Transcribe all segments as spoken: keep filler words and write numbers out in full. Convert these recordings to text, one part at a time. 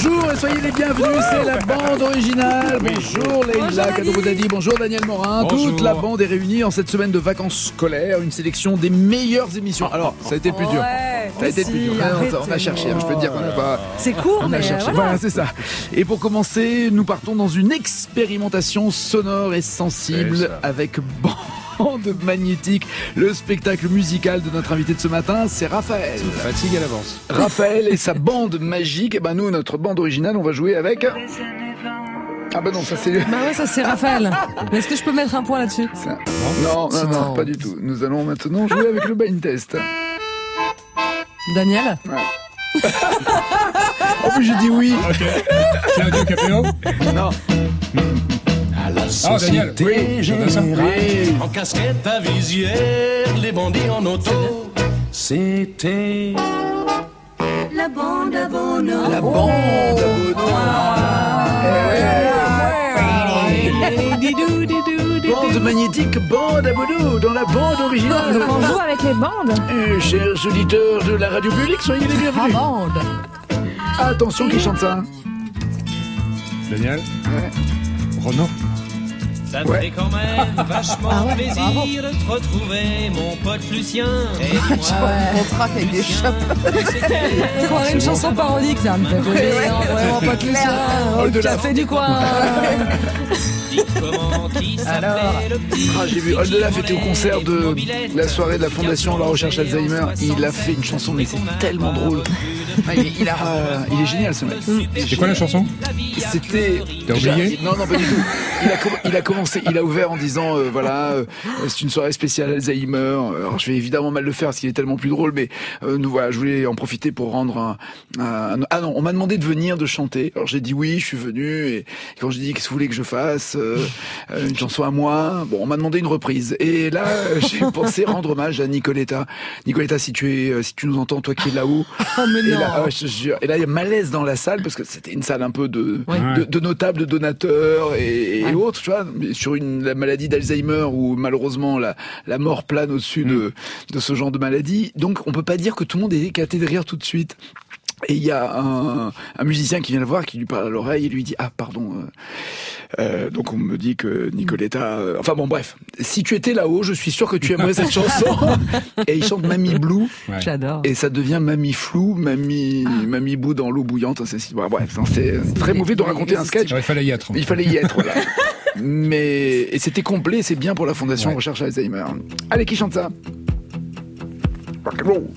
Bonjour et soyez les bienvenus, c'est la bande originale. Bonjour Leïla Kadouboudadi, bonjour Daniel Morin. Bonjour. Toute la bande est réunie en cette semaine de vacances scolaires, une sélection des meilleures émissions. Alors, ça a été le plus dur. Ouais, Ça a été le plus dur. aussi, On a- On a cherché, hein, je peux te dire qu'on n'a pas... C'est court, On mais a cherché, voilà. voilà, c'est ça. Et pour commencer, nous partons dans une expérimentation sonore et sensible C'est ça. avec Bande Magnétique, le spectacle musical de notre invité de ce matin, c'est Raphaël. Fatigue à l'avance. Raphaël et sa bande magique. Et ben nous, notre bande originale, on va jouer avec. Ah ben non, ça c'est. Bah ouais, ça c'est Raphaël. Mais est-ce que je peux mettre un point là-dessus? ça. Non, non, non, Non. pas du tout. Nous allons maintenant jouer avec le blind test. Daniel? En plus, j'ai dit oui. Ok. Claudio Capéo. Non. Ah, Daniel. Oui, J'entends ça. oui. En casquette à visière, les bandits en auto. C'était La bande à Bono. La bande à Bono. Bande magnétique, bande à Bono, dans la bande originale. On joue avec les bandes. Euh, chers auditeurs de la radio publique, soyez les bienvenus. Bande. Attention, qui chante ça? Daniel. Ouais. Renaud. Ça me Ouais. fait quand même vachement plaisir de te retrouver, mon pote Lucien. Et dis-moi, On traque avec des Lucien, chapeaux. tu sais quel- C'est quoi, une chanson parodique, ça me fait plaisir. Vraiment pas de Lucien. Oh, Le de la- café du coin. Dis comment qui s'appelait le petit. Ah, j'ai vu Oldelaf était au concert de la soirée de la Fondation La Recherche Alzheimer. Il a fait une chanson, mais c'est tellement drôle. Ah, il, il a, euh, il est génial ce mec. C'est quoi la chanson? C'était. T'as oublié? Non, non, pas du tout. Il a, com- il a commencé, il a ouvert en disant euh, voilà, euh, c'est une soirée spéciale Alzheimer. Alors, je vais évidemment mal le faire parce qu'il est tellement plus drôle, mais euh, nous voilà, je voulais en profiter pour rendre un. un- ah non, on m'a demandé de venir, de chanter. Alors j'ai dit oui, je suis venu. Et quand j'ai dit qu'est-ce que vous voulez que je fasse, euh, euh, une chanson à moi. Bon, on m'a demandé une reprise. Et là, euh, j'ai pensé rendre hommage à Nicoletta. Nicoletta, si tu es, euh, si tu nous entends, toi qui es là-haut. Oh, mais Et non. là, ah ouais, je te jure. Et là, il y a malaise dans la salle parce que c'était une salle un peu de, Ouais. de, de notables, de donateurs et, et Ouais. autres, tu vois, mais sur une la maladie d'Alzheimer où malheureusement la, la mort plane au-dessus de, de ce genre de maladie. Donc, on peut pas dire que tout le monde est éclaté de rire tout de suite. Et il y a un, un musicien qui vient le voir, qui lui parle à l'oreille et lui dit ah pardon. Euh, euh, donc on me dit que Nicoletta. Euh, enfin bon bref, si tu étais là-haut, je suis sûr que tu aimerais cette chanson. Et il chante Mamie Blue. Ouais. J'adore. Et ça devient Mamie Flou, Mamie, Mamie Bou dans l'eau bouillante. C'est, c'est, ouais, bref, non, c'est très mauvais de raconter un sketch. Il fallait y être. Il fallait y être, voilà. Mais, et c'était complet, c'est bien pour la Fondation Ouais. Recherche Alzheimer. Allez, qui chante ça? Rock'n'roll.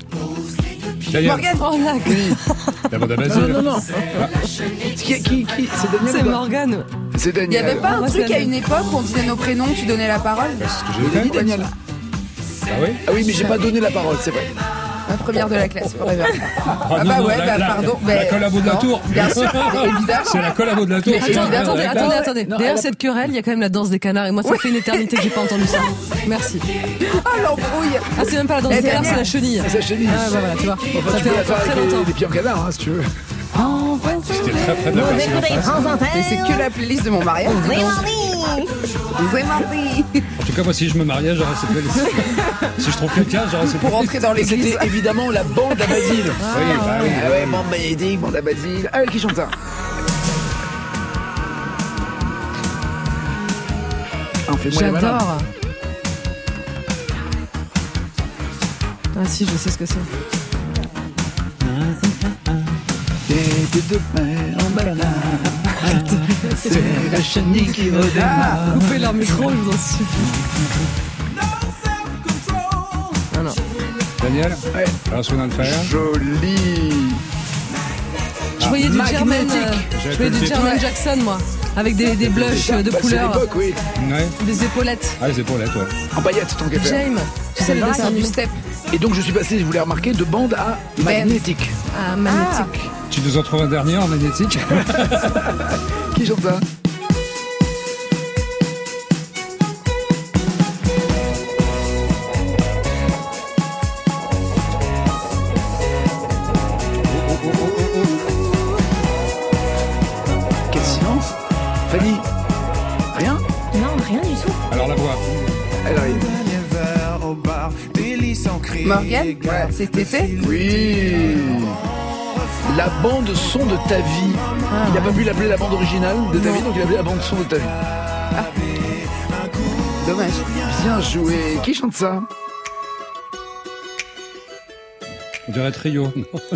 Daniel. Morgane. Oh, là, Oui. La bande à Non, Basile. non, non. Qui, qui, qui, c'est Daniel c'est ou pas Morgane. C'est Il n'y Daniel. avait pas un Moi, truc c'est à une époque où on disait nos prénoms, tu donnais la parole? C'est ce que Il j'ai a dit fait. Daniel. Ah oui? Ah oui, mais j'ai pas donné la parole, c'est vrai. La première de la classe, forever. Ah Ah non, bah non, ouais, la- bah la- pardon. La mais- collabo de la non, tour. Bien sûr, évidemment. C'est la collabo de la tour. Mais c'est évidemment, la- Attendez, la- attendez, attendez. Non, Derrière elle a- cette querelle, il y a quand même la danse des canards. Et moi, ça fait une éternité que j'ai pas entendu ça. Merci. Oh l'embrouille. Ah, c'est même pas la danse Eh, des canards, Daniel. c'est la chenille. C'est sa chenille. Ah, bah, voilà, tu vois. Enfin, Ça tu peux la fait faire très avec les, longtemps. les pieds en canard, hein, si tu veux. C'était très près de la personne en face. Et c'est que la playlist de mon mariage. C'est mardi. En tout cas, moi, si je me mariais, j'aurais cette playlist. Si je trouve quelqu'un, j'aurais cette Pour playlist. rentrer dans l'église. C'était évidemment la bande à Basile. Oui, bah oui. Ah ouais, bande magnétique, bande à Basile. Allez, qui chante ça? Ah, fais-moi les malins. J'adore. Ah si, je sais ce que c'est. Et de demain en banane. C'est la chenille qui redémarre. Coupez leur micro, je vous en supplie. Ah non. Daniel, Ouais. un souvenir de faire. Joli. Je voyais du Jermaine, magnétique. euh, J'ai je voyais du appelé- Jermaine Jackson, moi, avec des, des blushs euh, de Bah, c'est couleur, l'époque, oui. Ouais. des épaulettes. Ah, les épaulettes, ouais. En paillettes, tant qu'à faire. James, tu sais le dessin C'est du animé. step. Et donc, je suis passé, je voulais remarquer, de bande à magnétique. Ah, magnétique. Tu nous en trouves un dernier en magnétique. Qui chante ça? Quel silence? Fanny? Rien? Non, rien du tout. Alors la voix. Elle arrive. Morgane, c'est Tété. Oui. La bande son de ta vie. Ah, il n'a ouais. pas pu l'appeler la bande originale de ta vie, donc il a appelé la bande son de ta vie. Dommage. Bien joué. Qui chante ça? On dirait Trio.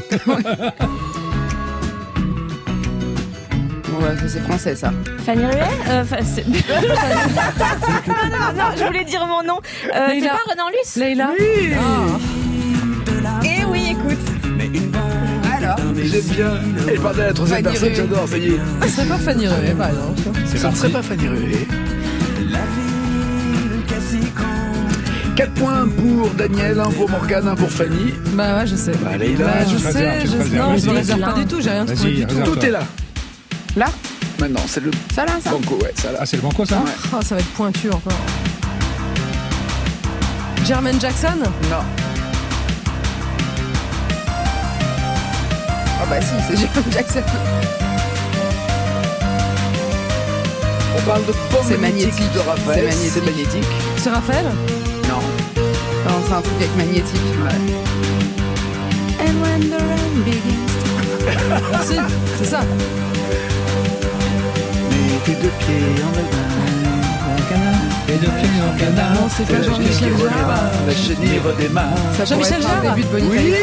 Bon, ouais, c'est français, ça. Fanny Ruet euh, fa- c'est- non, non, non, non, je voulais dire mon nom. Euh, c'est Leïla. pas Renan Luce? Leïla. Ah. Eh oui, écoute. Alors, J'aime bien. Elle parle de la troisième Fanny personne, Ruet. j'adore, ça y est. Ce serait pas Fanny Ruet, par exemple. C'est Ça ne serait parti. pas Fanny Ruet. quatre points pour Daniel, un pour Morgane, un pour Fanny. Bah ouais, je sais. Bah, Leïla, Bah, je tu te sais, réserves, tu te je réserves. non, je Vas-y. ne réserve pas du tout, j'ai rien Vas-y, trouvé du tout. réserve. Tout est là. là, Maintenant, c'est le ça là, ça. banco, ouais, ça là. Ah, c'est le banco, ça? Ouais. Oh, ça va être pointu encore. Jermaine Jackson. Non. Ah bah si, c'est Jermaine Jackson. On parle de pomme C'est magnétique magnétique. de Raphaël. C'est C'est magnétique. C'est Raphaël. Non. Non, c'est un truc avec magnétique. And when the rain begins. Merci, c'est ça. Mets tes deux pieds en le Et de pieds en canard. Non, c'est pas Jean-Michel Jarre. La chenille redémarre. Ça pourrait Jean-Michel être un Jarre. début de Bonnie Oui. Tyler.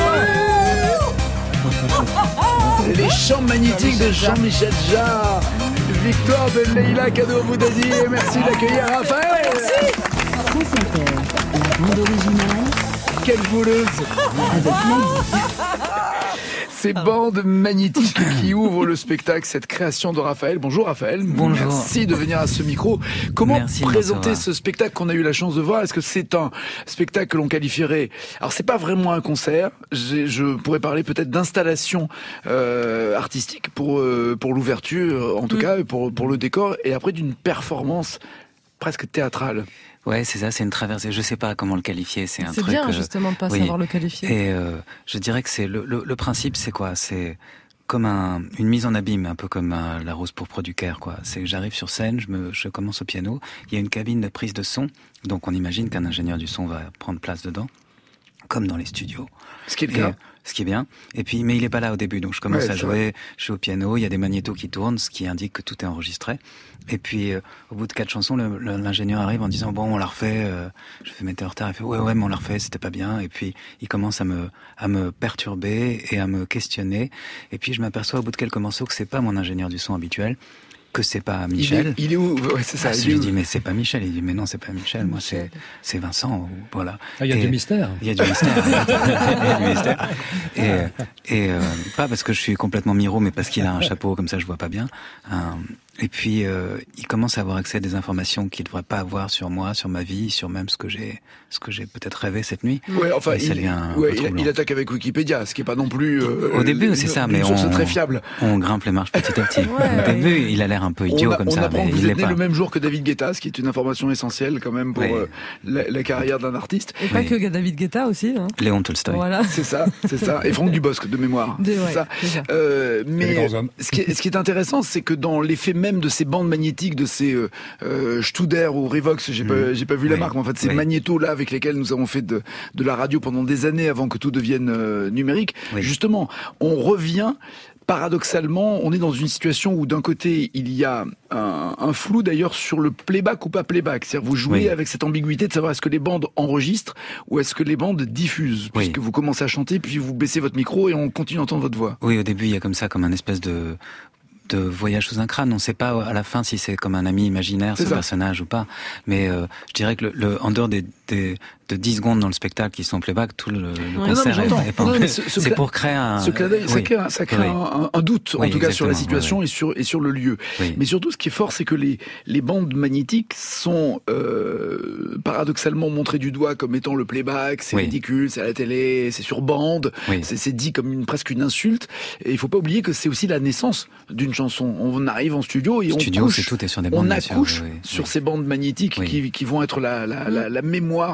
Les chants magnétiques de Jean-Michel Jarre. Victoire de Leïla, cadeau à vous Dadi. Et merci d'accueillir Raphaël. France Inter, la bande originale Quelle voleuse. avec Nagui. Ces bandes magnétiques qui ouvrent le spectacle, cette création de Raphaël. Bonjour Raphaël. Bonjour. Merci de venir à ce micro. Comment Merci de me présenter recevoir. ce spectacle qu'on a eu la chance de voir? Est-ce que c'est un spectacle que l'on qualifierait... Alors c'est pas vraiment un concert. J'ai- Je pourrais parler peut-être d'installation euh, artistique pour euh, pour l'ouverture, en tout Mm. cas pour pour le décor, et après d'une performance presque théâtrale. Ouais, c'est ça, c'est une traversée. Je sais pas comment le qualifier. C'est un C'est truc. bien euh, justement de pas oui. savoir le qualifier. Et euh, je dirais que c'est le, le, le principe, c'est quoi? C'est comme un, une mise en abîme, un peu comme un, la rose pourpre du Caire, quoi. C'est que j'arrive sur scène, je me, je commence au piano. Il y a une cabine de prise de son, donc on imagine qu'un ingénieur du son va prendre place dedans, comme dans les studios. Ce qui est le Et, cas. ce qui est bien. Et puis, mais il est pas là au début, donc je commence Ouais, à c'est jouer. Je suis au piano, il y a des magnétos qui tournent, ce qui indique que tout est enregistré. Et puis, euh, au bout de quatre chansons, le- le- l'ingénieur arrive en disant bon, on la refait. Euh, je fais mais t'es en retard. Il fait ouais, ouais, mais on la refait. C'était pas bien. Et puis, il commence à me à me perturber et à me questionner. Et puis, je m'aperçois au bout de quelques morceaux que c'est pas mon ingénieur du son habituel, que c'est pas Il Michel. est, il est où? Ouais, c'est ça. Ah, il je est lui où dis mais c'est pas Michel. Il dit mais non, c'est pas Michel. Moi, c'est c'est Vincent. ou- Voilà. Ah, il y a Et- du mystère. il y a du mystère. Il y a du mystère. Et, et euh, pas parce que je suis complètement miro, mais parce qu'il a un chapeau, comme ça je vois pas bien. Euh, et puis, euh, il commence à avoir accès à des informations qu'il ne devrait pas avoir sur moi, sur ma vie, sur même ce que j'ai, ce que j'ai peut-être rêvé cette nuit. Ouais, enfin, Et ça il, devient un ouais, peu il, troublant. il attaque avec Wikipédia, ce qui est pas non plus euh, Au début, une- c'est ça, une mais source on- très fiable. On grimpe les marches petit à petit. Ouais. Au début, il a l'air un peu idiot on a- comme on ça, apprend mais que vous il l'est êtes né pas. le même jour que David Guetta, ce qui est une information essentielle quand même pour Oui. euh, la, la carrière d'un artiste. Et pas Oui. que David Guetta aussi. Hein. Léon Tolstoy. Voilà. C'est ça, c'est ça. Et Franck Dubosc de mémoire. Des- c'est ouais, ça. c'est ça. Euh, les mais grands hommes. ce qui, est, ce qui est intéressant, c'est que dans l'effet même de ces bandes magnétiques, de ces euh, euh, Studer ou Revox, j'ai pas, j'ai pas vu la Oui. marque, mais en fait ces Oui. magnétos là avec lesquels nous avons fait de, de la radio pendant des années avant que tout devienne euh, numérique. Oui. Justement, on revient. Paradoxalement, on est dans une situation où d'un côté, il y a un, un flou d'ailleurs sur le playback ou pas playback. C'est-à-dire vous jouez Oui. avec cette ambiguïté de savoir est-ce que les bandes enregistrent ou est-ce que les bandes diffusent. Oui. Puisque vous commencez à chanter, puis vous baissez votre micro et on continue à entendre votre voix. Oui, au début, il y a comme ça, comme un espèce de de voyage sous un crâne. On ne sait pas à la fin si c'est comme un ami imaginaire, C'est ce ça. personnage ou pas. Mais euh, je dirais que le, le, en dehors des, des de dix secondes dans le spectacle qui sont playback, tout le, le non, mais concert j'entends. est, est pas Non, en- mais ce- ce c'est cla- pour créer un... Ce clin d'œil, ça oui. crée, un- ça crée Oui. un, un doute, en Oui, tout cas, sur la exactement, situation oui, et sur et sur le lieu. Oui. Mais surtout, ce qui est fort, c'est que les les bandes magnétiques sont euh, paradoxalement montrées du doigt comme étant le playback, c'est Oui. ridicule, c'est à la télé, c'est sur bande, Oui. c'est c'est dit comme une presque une insulte. Et il faut pas oublier que c'est aussi la naissance d'une chanson. On arrive en studio et Studio, on couche, c'est tout est sur des bandes, on bien sûr, accouche oui, oui, sur oui. ces bandes magnétiques Oui. qui qui vont être la la, la, la mémoire. Et je repense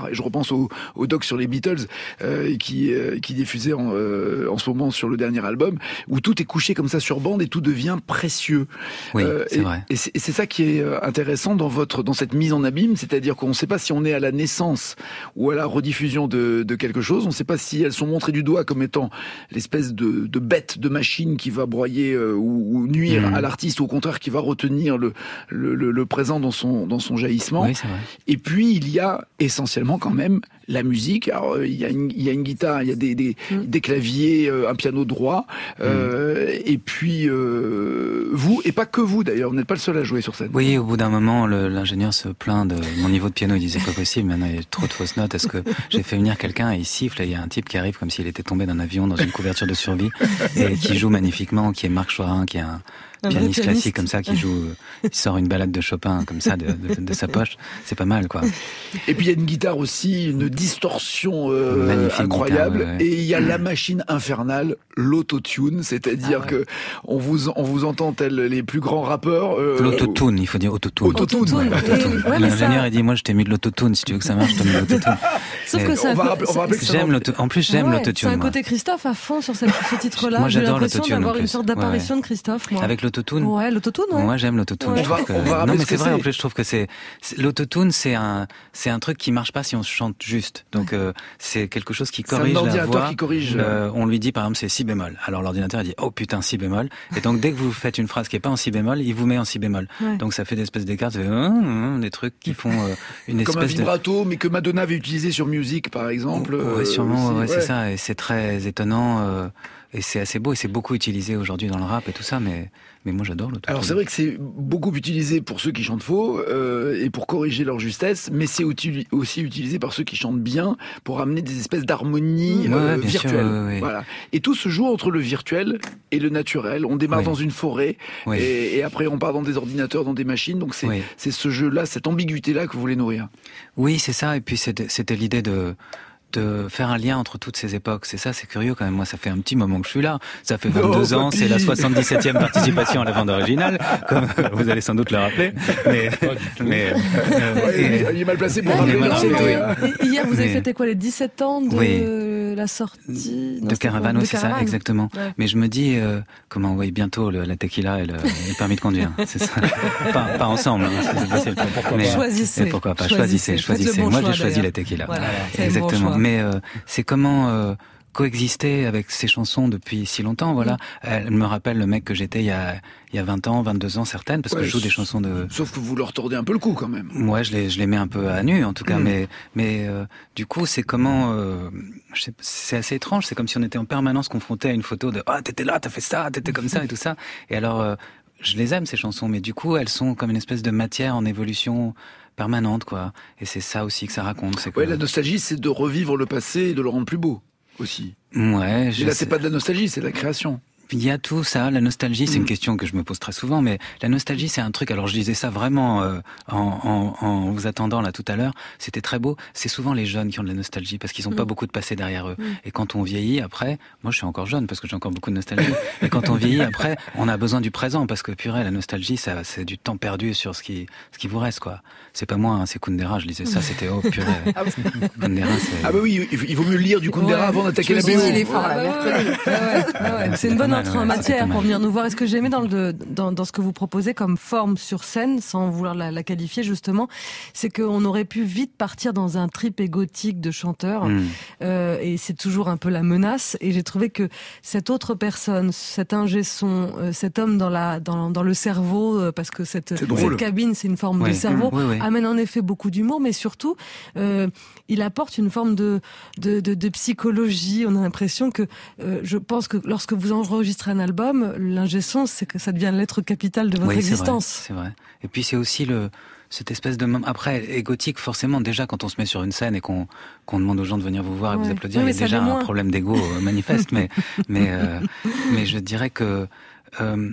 pense au, au doc sur les Beatles euh, qui, euh, qui diffusait en, euh, en ce moment sur le dernier album, où tout est couché comme ça sur bande et tout devient précieux. Oui, euh, c'est et, vrai. Et c'est, et c'est ça qui est intéressant dans votre dans cette mise en abîme, c'est-à-dire qu'on ne sait pas si on est à la naissance ou à la rediffusion de, de quelque chose. On ne sait pas si elles sont montrées du doigt comme étant l'espèce de, de bête de machine qui va broyer euh, ou, ou nuire mmh. à l'artiste, ou au contraire qui va retenir le, le, le, le présent dans son, dans son jaillissement. Oui, c'est vrai. Et puis il y a essentiellement quand même la musique. Alors il y a une, il y a une guitare, il y a des, des, mmh. des claviers, euh, un piano droit, euh, mmh. et puis euh, vous, et pas que vous d'ailleurs, vous n'êtes pas le seul à jouer sur scène. Oui, au bout d'un moment, le, l'ingénieur se plaint de mon niveau de piano. Il disait pas possible, maintenant il y a trop de fausses notes. Est-ce que j'ai fait venir quelqu'un et il siffle et il y a un type qui arrive comme s'il était tombé d'un avion dans une couverture de survie et qui joue magnifiquement, qui est Marc Chorin, qui est un Un pianiste pianiste. classique comme ça, qui joue, il sort une balade de Chopin comme ça de, de, de sa poche. C'est pas mal, quoi. Et puis il y a une guitare aussi, une distorsion euh, Magnifique incroyable. guitare, ouais, ouais. Et il y a la machine infernale, l'autotune, c'est-à-dire Ah ouais. que on vous on vous entend tel les plus grands rappeurs. Euh, L'autotune, il faut dire autotune. Autotune. Autotune. Ouais. Et- ouais, mais L'ingénieur ça- il dit moi je t'ai mis de l'autotune, si tu veux que ça marche je te mets de l'autotune. Sauf Mais que ça on va rappeler- on va rappeler que ça J'aime va- l'auto... En plus j'aime Ouais, l'autotune. C'est un moi. côté Christophe à fond sur cette- ce titre-là. Moi, J'ai j'adore l'impression l'autotune, en d'avoir une plus. sorte Ouais, d'apparition de Christophe, moi. Avec l'autotune. Ouais, l'autotune, ouais. Moi j'aime l'autotune. Ouais. Je On va- trouve que... on va rappeler Non mais ce c'est que vrai, c'est. en plus je trouve que c'est, c'est... l'autotune c'est un c'est un truc qui marche pas si on chante juste. Donc euh, c'est quelque chose qui C'est un corrige la ordinateur voix. qui corrige. Euh, on lui dit par exemple c'est si bémol. Alors l'ordinateur il dit oh putain si bémol. Et donc dès que vous faites une phrase qui est pas en si bémol, il vous met en si bémol. Ouais. Donc ça fait des espèces d'écarts, ça fait, hum, hum, des trucs qui font euh, une Comme un espèce de vibrato, mais que Madonna avait utilisé sur Music, par exemple. Ouais, euh, sûrement, aussi. ouais, Ouais. c'est ça, et c'est très étonnant, euh, et c'est assez beau, et c'est beaucoup utilisé aujourd'hui dans le rap et tout ça, mais, mais moi j'adore l'autotune. Alors c'est vrai que c'est beaucoup utilisé pour ceux qui chantent faux euh, et pour corriger leur justesse, mais c'est uti- aussi utilisé par ceux qui chantent bien pour amener des espèces d'harmonie Ouais, euh, bien sûr, virtuelle. ouais, ouais. Voilà. Et tout se joue entre le virtuel et le naturel. On démarre Oui. dans une forêt Oui. et, et après on part dans des ordinateurs, dans des machines. Donc c'est Oui. c'est ce jeu-là, cette ambiguïté-là que vous voulez nourrir. Oui, c'est ça, et puis c'était, c'était l'idée de de faire un lien entre toutes ces époques. C'est ça, c'est curieux quand même. Moi, ça fait un petit moment que je suis là. Ça fait vingt-deux Oh, ans, papy. c'est la soixante-dix-septième participation à la bande originale, comme vous allez sans doute le rappeler. Mais, mais euh, Ouais, et- il est mal placé pour Ouais, rappeler mais leur voilà, c'était, oui. euh, Et hier, vous avez Mais- fêté quoi, les dix-sept ans de Oui. la sortie non, de c'était quoi Caravane, De oui, c'est ça, Caravane. exactement. Ouais. Mais je me dis, euh, comment, oui, bientôt le, la tequila et le, le permis de conduire, c'est ça. Pas, pas ensemble, hein, si c'est possible. Mais, Choisissez. mais pourquoi pas, Choisissez. choisissez, Faites le choisissez. bon Moi, choix, j'ai choisi d'ailleurs. la tequila. Voilà, c'est le bon Exactement. choix. Mais euh, c'est comment euh, coexister avec ces chansons depuis si longtemps, voilà. Elle me rappelle le mec que j'étais il y a, il y a vingt ans, vingt-deux ans, certaines, parce Ouais, que je joue des chansons de... Sauf que vous leur tordez un peu le cou quand même. Moi, je les, je les mets un peu à nu, en tout cas, Mm. mais, mais euh, du coup, c'est comment, euh, je sais- c'est assez étrange. C'est comme si on était en permanence confronté à une photo de ah t'étais là, t'as fait ça, t'étais comme ça et tout ça. Et alors, euh, je les aime ces chansons, mais du coup, elles sont comme une espèce de matière en évolution permanente, quoi. Et c'est ça aussi que ça raconte. C'est que, Ouais, la nostalgie, c'est de revivre le passé et de le rendre plus beau aussi. ouais, Et je là, sais- c'est pas de la nostalgie, c'est de la création. Il y a tout ça, la nostalgie, c'est Mm. une question que je me pose très souvent, mais la nostalgie, c'est un truc, alors je disais ça vraiment euh, en, en, en vous attendant là tout à l'heure, c'était très beau, c'est souvent les jeunes qui ont de la nostalgie, parce qu'ils n'ont Mm. pas beaucoup de passé derrière eux. Mm. Et quand on vieillit, après, moi je suis encore jeune, parce que j'ai encore beaucoup de nostalgie, et quand on vieillit, après, on a besoin du présent, parce que purée, la nostalgie, ça, c'est du temps perdu sur ce qui, ce qui vous reste, quoi. C'est pas moi, hein, c'est Kundera, je lisais ça, c'était, oh purée, Kundera, c'est... Ah bah oui, il il vaut mieux lire du Kundera Ouais. avant d'attaquer la Je me B O. suis dit, il est Oh, fort. la Ouais, ouais, mercredi. ouais, ouais, ouais. C'est une pas bonne mal, entrée en ouais, matière c'était pas pour mal. venir nous voir. Et ce que j'ai aimé dans, le, dans, dans ce que vous proposez comme forme sur scène, sans vouloir la, la qualifier justement, c'est qu'on aurait pu vite partir dans un trip égotique de chanteur. Mm. Euh, et c'est toujours un peu la menace. Et j'ai trouvé que cette autre personne, cet ingé son, euh, cet homme dans la dans, dans le cerveau, euh, parce que cette, C'est drôle. cette cabine, c'est une forme Ouais. de cerveau, Oui, oui. amène en effet beaucoup d'humour, mais surtout, euh, il apporte une forme de de, de, de psychologie. On a l'impression que, euh, je pense que lorsque vous enregistrez un album, l'ingé son, c'est que ça devient l'être capital de votre Oui, c'est vrai, existence. c'est vrai. Et puis c'est aussi le cette espèce de moment. Après, égotique, forcément, déjà quand on se met sur une scène et qu'on qu'on demande aux gens de venir vous voir et Ouais. vous applaudir, Oui, mais il y a ça déjà l'est un moins. problème d'ego euh, manifeste. mais mais euh, mais je dirais que euh,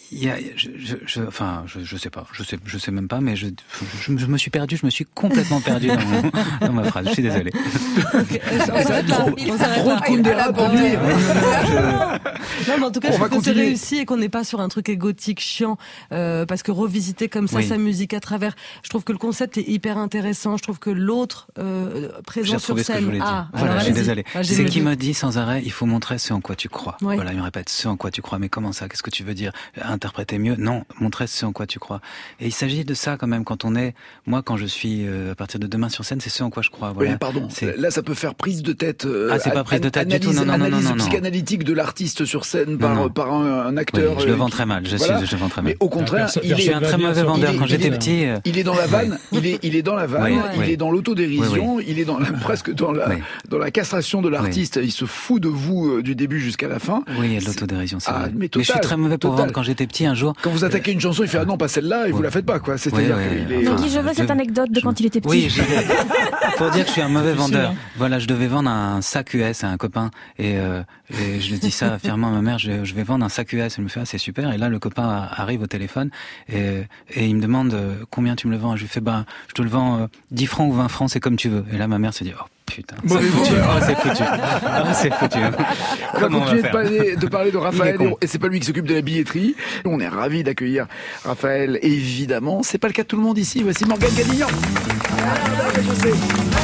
il y a, je, je, je, enfin, je, je sais pas, je sais, je sais même pas, mais je, je, je me suis perdu, je me suis complètement perdu dans, mon, dans ma phrase. Je suis désolé. Okay. On s'arrête là. On s'arrête Trop de Kundera pour lui. Non, mais en tout cas, On je va trouve que c'est continuer. réussi et qu'on n'est pas sur un truc égotique, chiant, euh, parce que revisiter comme ça Oui. sa musique à travers, je trouve que le concept est hyper intéressant. Je trouve que l'autre euh, J'ai présent sur retrouvé ce que je scène. voulais dire. Ah, voilà, alors je suis allez-y. désolé. Ah, j'ai C'est le- qui me dit sans arrêt, il faut montrer ce en quoi tu crois. Oui. Voilà, il me répète ce en quoi tu crois. Mais comment ça? Qu'est-ce que tu veux dire? Interpréter mieux? Non, montrer ce en quoi tu crois. Et il s'agit de ça quand même quand on est. Moi, quand je suis euh, à partir de demain sur scène, c'est ce en quoi je crois. Voilà. Oui, pardon. C'est- Là, ça peut faire prise de tête. euh, Ah, c'est pas an- prise de tête du tout. analyse- Non, non, non, analyse non, non, non. psychanalytique de l'artiste sur scène par, Non, non. par un, un Oui, acteur. je le euh, vends qui- très mal. Je voilà. suis, je le vends très mal. Mais au contraire, Personne- il Je suis est, un très mauvais vendeur. il est- Quand il j'étais est- petit, euh, il est dans la vanne. Il est, il est dans la vanne. Oui, il oui. est dans l'autodérision. Oui, Il est dans la, presque dans la, Oui. dans la castration de l'artiste. Il se fout de vous euh, du début jusqu'à la fin. oui, il y a de l'autodérision, c'est Ah, vrai. mais Mais je total, suis très mauvais pour total. vendre. Quand j'étais petit, un jour. Quand vous attaquez une chanson, il fait ah non pas celle-là et vous Oui. la faites pas quoi. C'est-à-dire Oui, oui, qu'il est. enfin, Nagui, je veux je- cette anecdote de quand il était petit. Oui, je- pour dire que je suis un mauvais vendeur. hein. Voilà, je devais vendre un sac U S à un copain et, euh, et je lui dis ça fièrement à ma mère, je, je vais vendre un sac U S. Elle me fait ah, c'est super. Et là, le copain a- arrive au téléphone et, et il me demande euh, combien tu me le vends. Je lui fais bah, je te le vends euh, dix francs ou vingt francs, c'est comme tu veux. Et là, ma mère se dit oh putain, c'est Mauvais foutu. vendeur. Oh, c'est foutu. Oh, c'est foutu. On va Comment on va continuer de faire parler, de parler de Raphaël, con. et c'est pas lui qui s'occupe de la billetterie. On est ravis d'accueillir Raphaël, évidemment. C'est pas le cas de tout le monde ici. Voici Morgane Ganignan. Ah, je sais.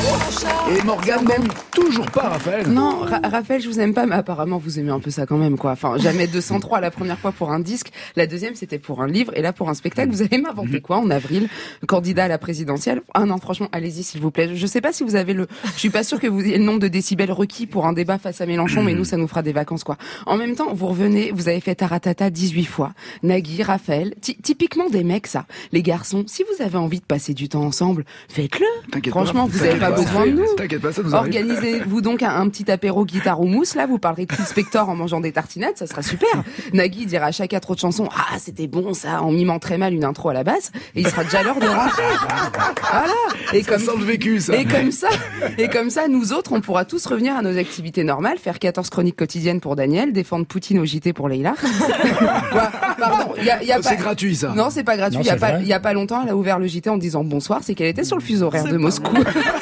Et Morgane n'aime toujours pas Raphaël. Non, Ra- Raphaël, je vous aime pas, mais apparemment vous aimez un peu ça quand même, quoi. Enfin, jamais deux cent trois la première fois pour un disque, la deuxième c'était pour un livre, et là pour un spectacle. Vous allez m'inventer quoi en avril, candidat à la présidentielle? Ah non, franchement, allez-y s'il vous plaît. Je sais pas si vous avez le, je suis pas sûre que vous ayez le nombre de décibels requis pour un débat face à Mélenchon, mais nous ça nous fera des vacances, quoi. En même temps, vous revenez, vous avez fait Taratata dix-huit fois, Nagui, Raphaël, ty- typiquement des mecs ça. Les garçons, si vous avez envie de passer du temps ensemble, faites-le. T'inquiète Franchement, pas, vous avez t'inquiète pas pas, besoin de nous. T'inquiète pas, ça nous arrive. Organisez-vous donc un, un petit apéro guitare ou mousse, là, vous parlerez de Phil Spector en mangeant des tartinates, ça sera super. Nagui dira à chaque intro de chanson, ah, c'était bon ça, en mimant très mal une intro à la basse, et il sera déjà l'heure de rentrer. Voilà. Et Ça sent le vécu, ça. Et comme ça, et comme ça, nous autres, on pourra tous revenir à nos activités normales, faire quatorze chroniques quotidiennes pour Daniel, défendre Poutine au J T pour Leïla. Quoi Pardon, il y a, y a C'est pas... gratuit, ça. Non, c'est pas gratuit. Non, Il y a c'est pas, vrai. il y a pas longtemps, elle a ouvert le J T en disant bonsoir, c'est qu'elle était sur le fuseau horaire de Moscou.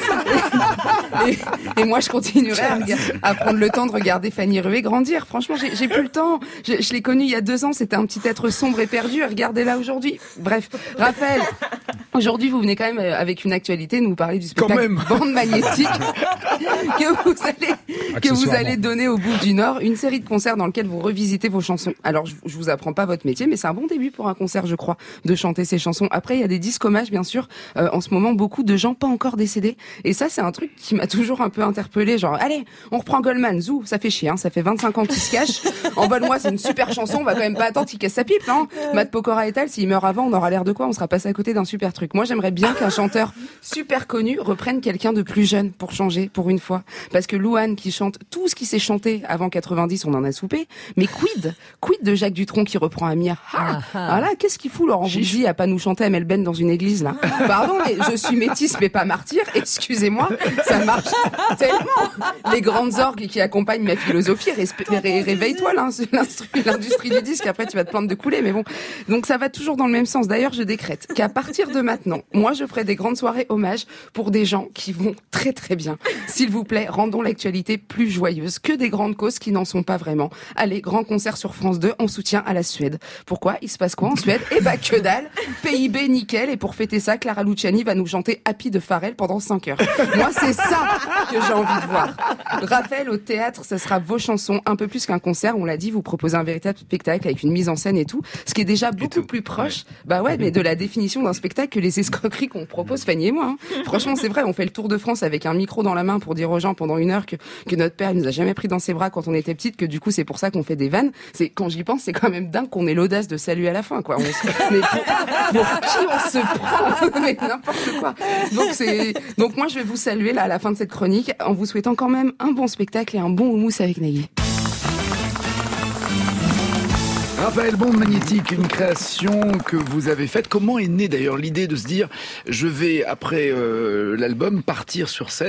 et, et moi, je continuerai à, rega- à prendre le temps de regarder Fanny Rué grandir. Franchement, j'ai j'ai plus le temps. Je, je l'ai connue il y a deux ans. C'était un petit être sombre et perdu. Et regardez-la aujourd'hui. Bref, Raphaël, aujourd'hui, vous venez quand même euh, avec une actualité nous parler du Quand spectacle même. Bande magnétique que vous allez que vous Accessoirement. allez donner au Bouffe du Nord, une série de concerts dans lequel vous revisitez vos chansons. Alors, je, je vous apprends pas votre métier, mais c'est un bon début pour un concert, je crois, de chanter ces chansons. Après, il y a des disques hommages, bien sûr. Euh, en ce moment, beaucoup de gens pas encore décédés. Et ça, c'est un truc qui m'a toujours un peu interpellée. Genre, allez, on reprend Goldman. Zou, ça fait chier, hein. Ça fait vingt-cinq ans qu'il se cache. Envole-moi, c'est une super chanson. On va quand même pas attendre qu'il casse sa pipe, non? Matt Pokora et tal, s'il meurt avant, on aura l'air de quoi? On sera passé à côté d'un super truc. Moi, j'aimerais bien qu'un chanteur super connu reprenne quelqu'un de plus jeune pour changer, pour une fois. Parce que Louane qui chante tout ce qui s'est chanté avant quatre-vingt-dix, on en a soupé. Mais quid? Quid de Jacques Dutronc qui reprend Amir? Ah, ah là, qu'est-ce qu'il fout Laurent Voulzy à pas nous chanter Amel Ben dans une église, là? Pardon, mais je suis métisse mais pas martyr. Excusez-moi, ça marche tellement. Les grandes orgues qui accompagnent ma philosophie, resp- ré- réveille-toi, l'in- l'instru- l'industrie du disque. Après, tu vas te plaindre de couler, mais bon. Donc ça va toujours dans le même sens. D'ailleurs, je décrète qu'à partir de maintenant, moi, je ferai des grandes soirées hommages pour des gens qui vont très très bien. S'il vous plaît, rendons l'actualité plus joyeuse que des grandes causes qui n'en sont pas vraiment. Allez, grand concert sur France deux en soutien à la Suède. Pourquoi? Il se passe quoi en Suède? Eh bah que dalle. P I B nickel. Et pour fêter ça, Clara Luciani va nous chanter Happy de Pharrell pendant cinq heures. Moi, c'est ça que j'ai envie de voir. Raphaël, au théâtre, ce sera vos chansons, un peu plus qu'un concert. On l'a dit, vous proposez un véritable spectacle avec une mise en scène et tout, ce qui est déjà beaucoup plus proche, bah ouais, mais de la définition d'un spectacle que les escroqueries qu'on propose, Fanny et moi. Hein. Franchement, c'est vrai, on fait le tour de France avec un micro dans la main pour dire aux gens pendant une heure que, que notre père nous a jamais pris dans ses bras quand on était petite, que du coup c'est pour ça qu'on fait des vannes. C'est quand j'y pense, c'est quand même dingue qu'on ait l'audace de saluer à la fin, quoi. On se... Mais pour, pour qui on se prend? Mais n'importe quoi. Donc c'est, donc moi je vais vous saluer là à la fin de cette chronique en vous souhaitant quand même un bon spectacle et un bon houmous avec Nagui. Raphaël Bande Magnétique, une création que vous avez faite. Comment est née d'ailleurs l'idée de se dire je vais après euh, l'album partir sur scène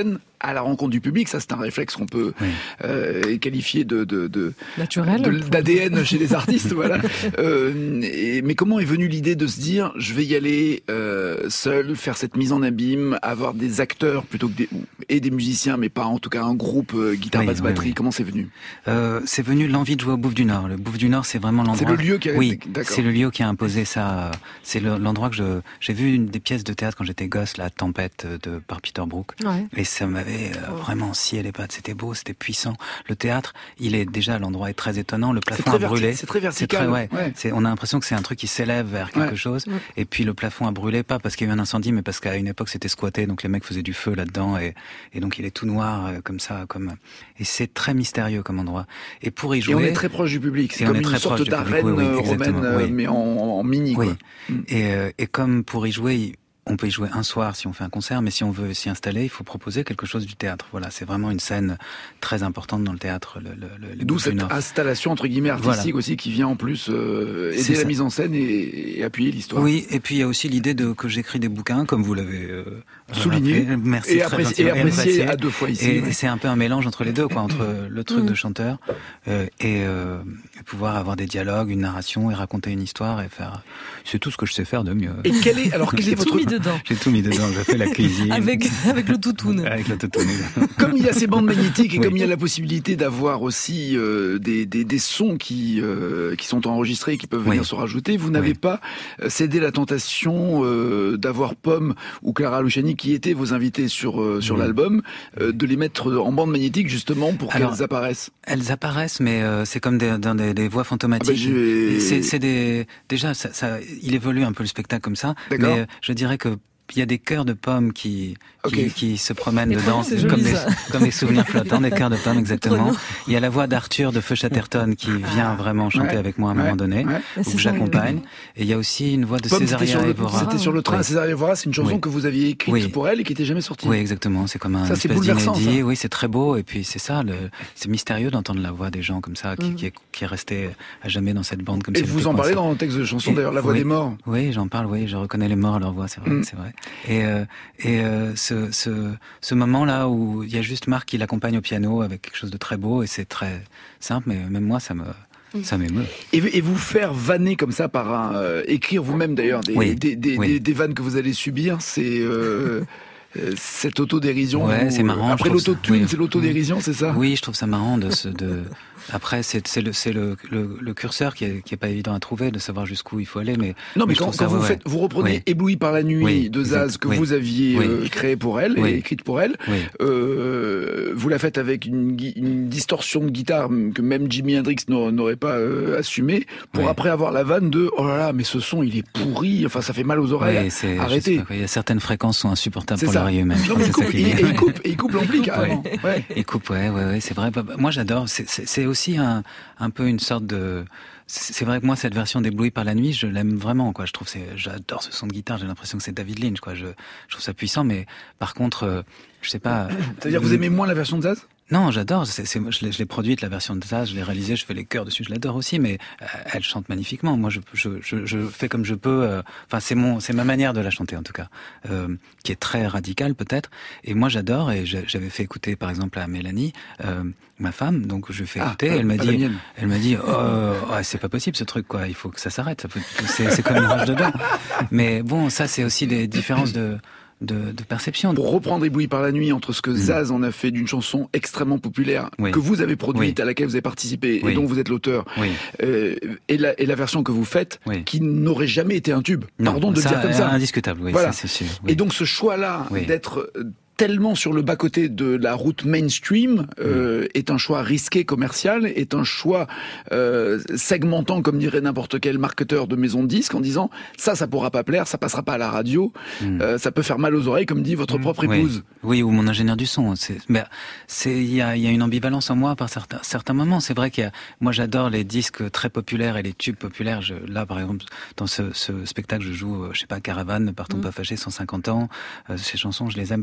à la rencontre du public. Ça, c'est un réflexe qu'on peut oui. euh, qualifier de, de, de naturel, de, d'A D N chez les artistes. Voilà. Euh, et, mais comment est venue l'idée de se dire, je vais y aller euh, seul, faire cette mise en abîme, avoir des acteurs plutôt que des et des musiciens, mais pas en tout cas un groupe euh, guitare, oui, basse, oui, batterie. Oui. Comment c'est venu? euh, C'est venu l'envie de jouer au Bouffe du Nord. Le Bouffe du Nord, c'est vraiment l'endroit. C'est le lieu qui a. Oui, d'accord. c'est le lieu qui a imposé ça. C'est le, l'endroit que je j'ai vu une des pièces de théâtre quand j'étais gosse, La Tempête de par Peter Brook, ouais. et ça m'avait euh, vraiment scié les pattes. C'était beau, c'était puissant. Le théâtre, il est déjà l'endroit est très étonnant. Le plafond a brûlé. C'est très vertical. C'est très, ouais. ouais. C'est, on a l'impression que c'est un truc qui s'élève vers quelque ouais. chose. Ouais. Et puis le plafond a brûlé, pas parce qu'il y a eu un incendie, mais parce qu'à une époque c'était squatté, donc les mecs faisaient du feu là-dedans, et, et donc il est tout noir euh, comme ça, comme. Et c'est très mystérieux comme endroit. Et pour y jouer, et on est très proche du public. C'est comme une sorte d'arène oui, oui, romaine, oui. mais en, en mini. Oui. Quoi. Et, euh, et comme pour y jouer, on peut y jouer un soir si on fait un concert, mais si on veut s'y installer, il faut proposer quelque chose du théâtre. Voilà, c'est vraiment une scène très importante dans le théâtre. Le, le, le D'où cette installation entre guillemets artistique voilà. aussi qui vient en plus euh, aider la mise en scène et, et appuyer l'histoire. Oui, et puis il y a aussi l'idée de que j'écris des bouquins, comme vous l'avez euh, souligné, rappelé. Merci, et, apprécié, et apprécié à deux fois ici. Et, ouais. et c'est un peu un mélange entre les deux, quoi, entre le truc mmh. de chanteur euh, et, euh, et pouvoir avoir des dialogues, une narration et raconter une histoire et faire. C'est tout ce que je sais faire de mieux. Et quel est alors quel est votre tout mis dedans. J'ai tout mis dedans. J'ai fait la cuisine. Avec, avec le toutoune. Avec le toutoune. Comme il y a ces bandes magnétiques et oui. comme il y a la possibilité d'avoir aussi euh, des, des, des sons qui, euh, qui sont enregistrés et qui peuvent venir oui. se rajouter, vous n'avez oui. pas cédé la tentation euh, d'avoir Pomme ou Clara Luciani, qui étaient vos invités sur, euh, sur oui. l'album, euh, de les mettre en bande magnétique justement pour Alors, qu'elles apparaissent. Elles apparaissent, mais euh, c'est comme des, des, des voix fantomatiques. Ah ben c'est, c'est des, déjà, ça, ça, il évolue un peu le spectacle comme ça, D'accord. mais euh, je dirais que il y a des cœurs de pommes qui qui, okay. qui se promènent mais dedans, joli, comme des ça. comme des souvenirs flottants, des cœurs de pommes exactement. Il y a la voix d'Arthur de Feu Chatterton qui vient vraiment chanter ouais. avec moi à un ouais. moment donné, ouais. où que j'accompagne. Et il y a aussi une voix de Pomme, Césaria Evora. C'était sur le train. Oui. Césaria Evora, c'est une chanson oui. que vous aviez écrite oui. pour elle et qui n'était jamais sortie. Oui, exactement. C'est comme un ça, espèce d'inédit. Oui, c'est très beau. Et puis c'est ça, le... c'est mystérieux d'entendre la voix des gens comme ça, qui, mm. qui, est, qui est restée à jamais dans cette bande comme ça. Et vous en parlez dans le texte de chanson d'ailleurs, la voix oui. des morts. Oui, j'en parle. Oui, je reconnais les morts à leur voix, c'est vrai, mm. c'est vrai. Et euh, et euh, ce, ce, ce moment-là où il y a juste Marc qui l'accompagne au piano avec quelque chose de très beau et c'est très simple, mais même moi, ça me, ça m'émeut. Et, et vous faire vanner comme ça par un... Euh, écrire vous-même d'ailleurs des, oui. des, des, oui. des, des vannes que vous allez subir, c'est... Euh, cette autodérision. Ouais, où, c'est marrant. Après l'autotune, oui. c'est l'autodérision, c'est ça? Oui, je trouve ça marrant de se, de, après, c'est, c'est le, c'est le, le, le curseur qui est, qui est pas évident à trouver, de savoir jusqu'où il faut aller, mais. Non, mais, mais quand, quand ça, vous ouais, faites, vous reprenez oui. Ébloui par la nuit oui, de Zaz que oui. vous aviez oui. euh, créé pour elle oui. et écrite pour elle, oui. euh, vous la faites avec une, une distorsion de guitare que même Jimi Hendrix n'aurait pas euh, assumé, pour oui. après avoir la vanne de oh là là, mais ce son il est pourri, enfin ça fait mal aux oreilles. Oui, c'est, arrêtez. Il y a certaines fréquences sont insupportables c'est pour ça. l'oreille humaine. Non, mais il coupe, et, et il coupe, et il coupe l'ampli carrément. Ouais. Ouais. Il coupe, ouais, ouais, ouais, c'est vrai. Moi j'adore. C'est, c'est, c'est aussi un, un peu une sorte de. C'est vrai que moi, cette version d'Ébloui par la nuit, je l'aime vraiment, quoi. Je trouve c'est, j'adore ce son de guitare. J'ai l'impression que c'est David Lynch, quoi. Je, je trouve ça puissant, mais par contre, euh, je sais pas. C'est-à-dire, vous aimez moins la version de Zaz? Non, j'adore. C'est, c'est, je, l'ai, je l'ai produite, la version de Zaz, je l'ai réalisée, je fais les chœurs dessus, je l'adore aussi, mais euh, elle chante magnifiquement. Moi, je, je, je, je fais comme je peux. Euh, enfin, c'est mon, c'est ma manière de la chanter, en tout cas, euh, qui est très radicale, peut-être. Et moi, j'adore, et j'avais fait écouter, par exemple, à Mélanie, euh, ma femme, donc je lui fais écouter, ah, elle m'a dit, elle m'a dit, oh, oh, c'est pas possible ce truc, quoi. Il faut que ça s'arrête. Ça peut, c'est, c'est comme une rage dedans. Mais bon, ça, c'est aussi des différences de. De, de perception. Pour reprendre Ébloui par la nuit, entre ce que Zaz en a fait d'une chanson extrêmement populaire, oui. que vous avez produite, oui. à laquelle vous avez participé, oui. et dont vous êtes l'auteur, oui. euh, et, la, et la version que vous faites, oui. qui n'aurait jamais été un tube. Non, Pardon de ça, le dire comme ça. Indiscutable, oui, voilà. Ça, c'est sûr. Oui. Et donc ce choix-là oui. d'être tellement sur le bas-côté de la route mainstream euh, mmh. est un choix risqué commercial, est un choix euh, segmentant, comme dirait n'importe quel marketeur de maison de disques, en disant ça, ça pourra pas plaire, ça passera pas à la radio, mmh. euh, ça peut faire mal aux oreilles, comme dit votre mmh. propre épouse. Oui. oui, ou mon ingénieur du son. C'est, mais c'est, il y a, il y a une ambivalence en moi par certains, certains moments. C'est vrai qu'il y a, moi j'adore les disques très populaires et les tubes populaires. Je, là, par exemple, dans ce, ce spectacle, je joue, je sais pas, Caravane, Ne partons mmh. pas fâchés, cent cinquante ans. Euh, ces chansons, je les aime passionnément.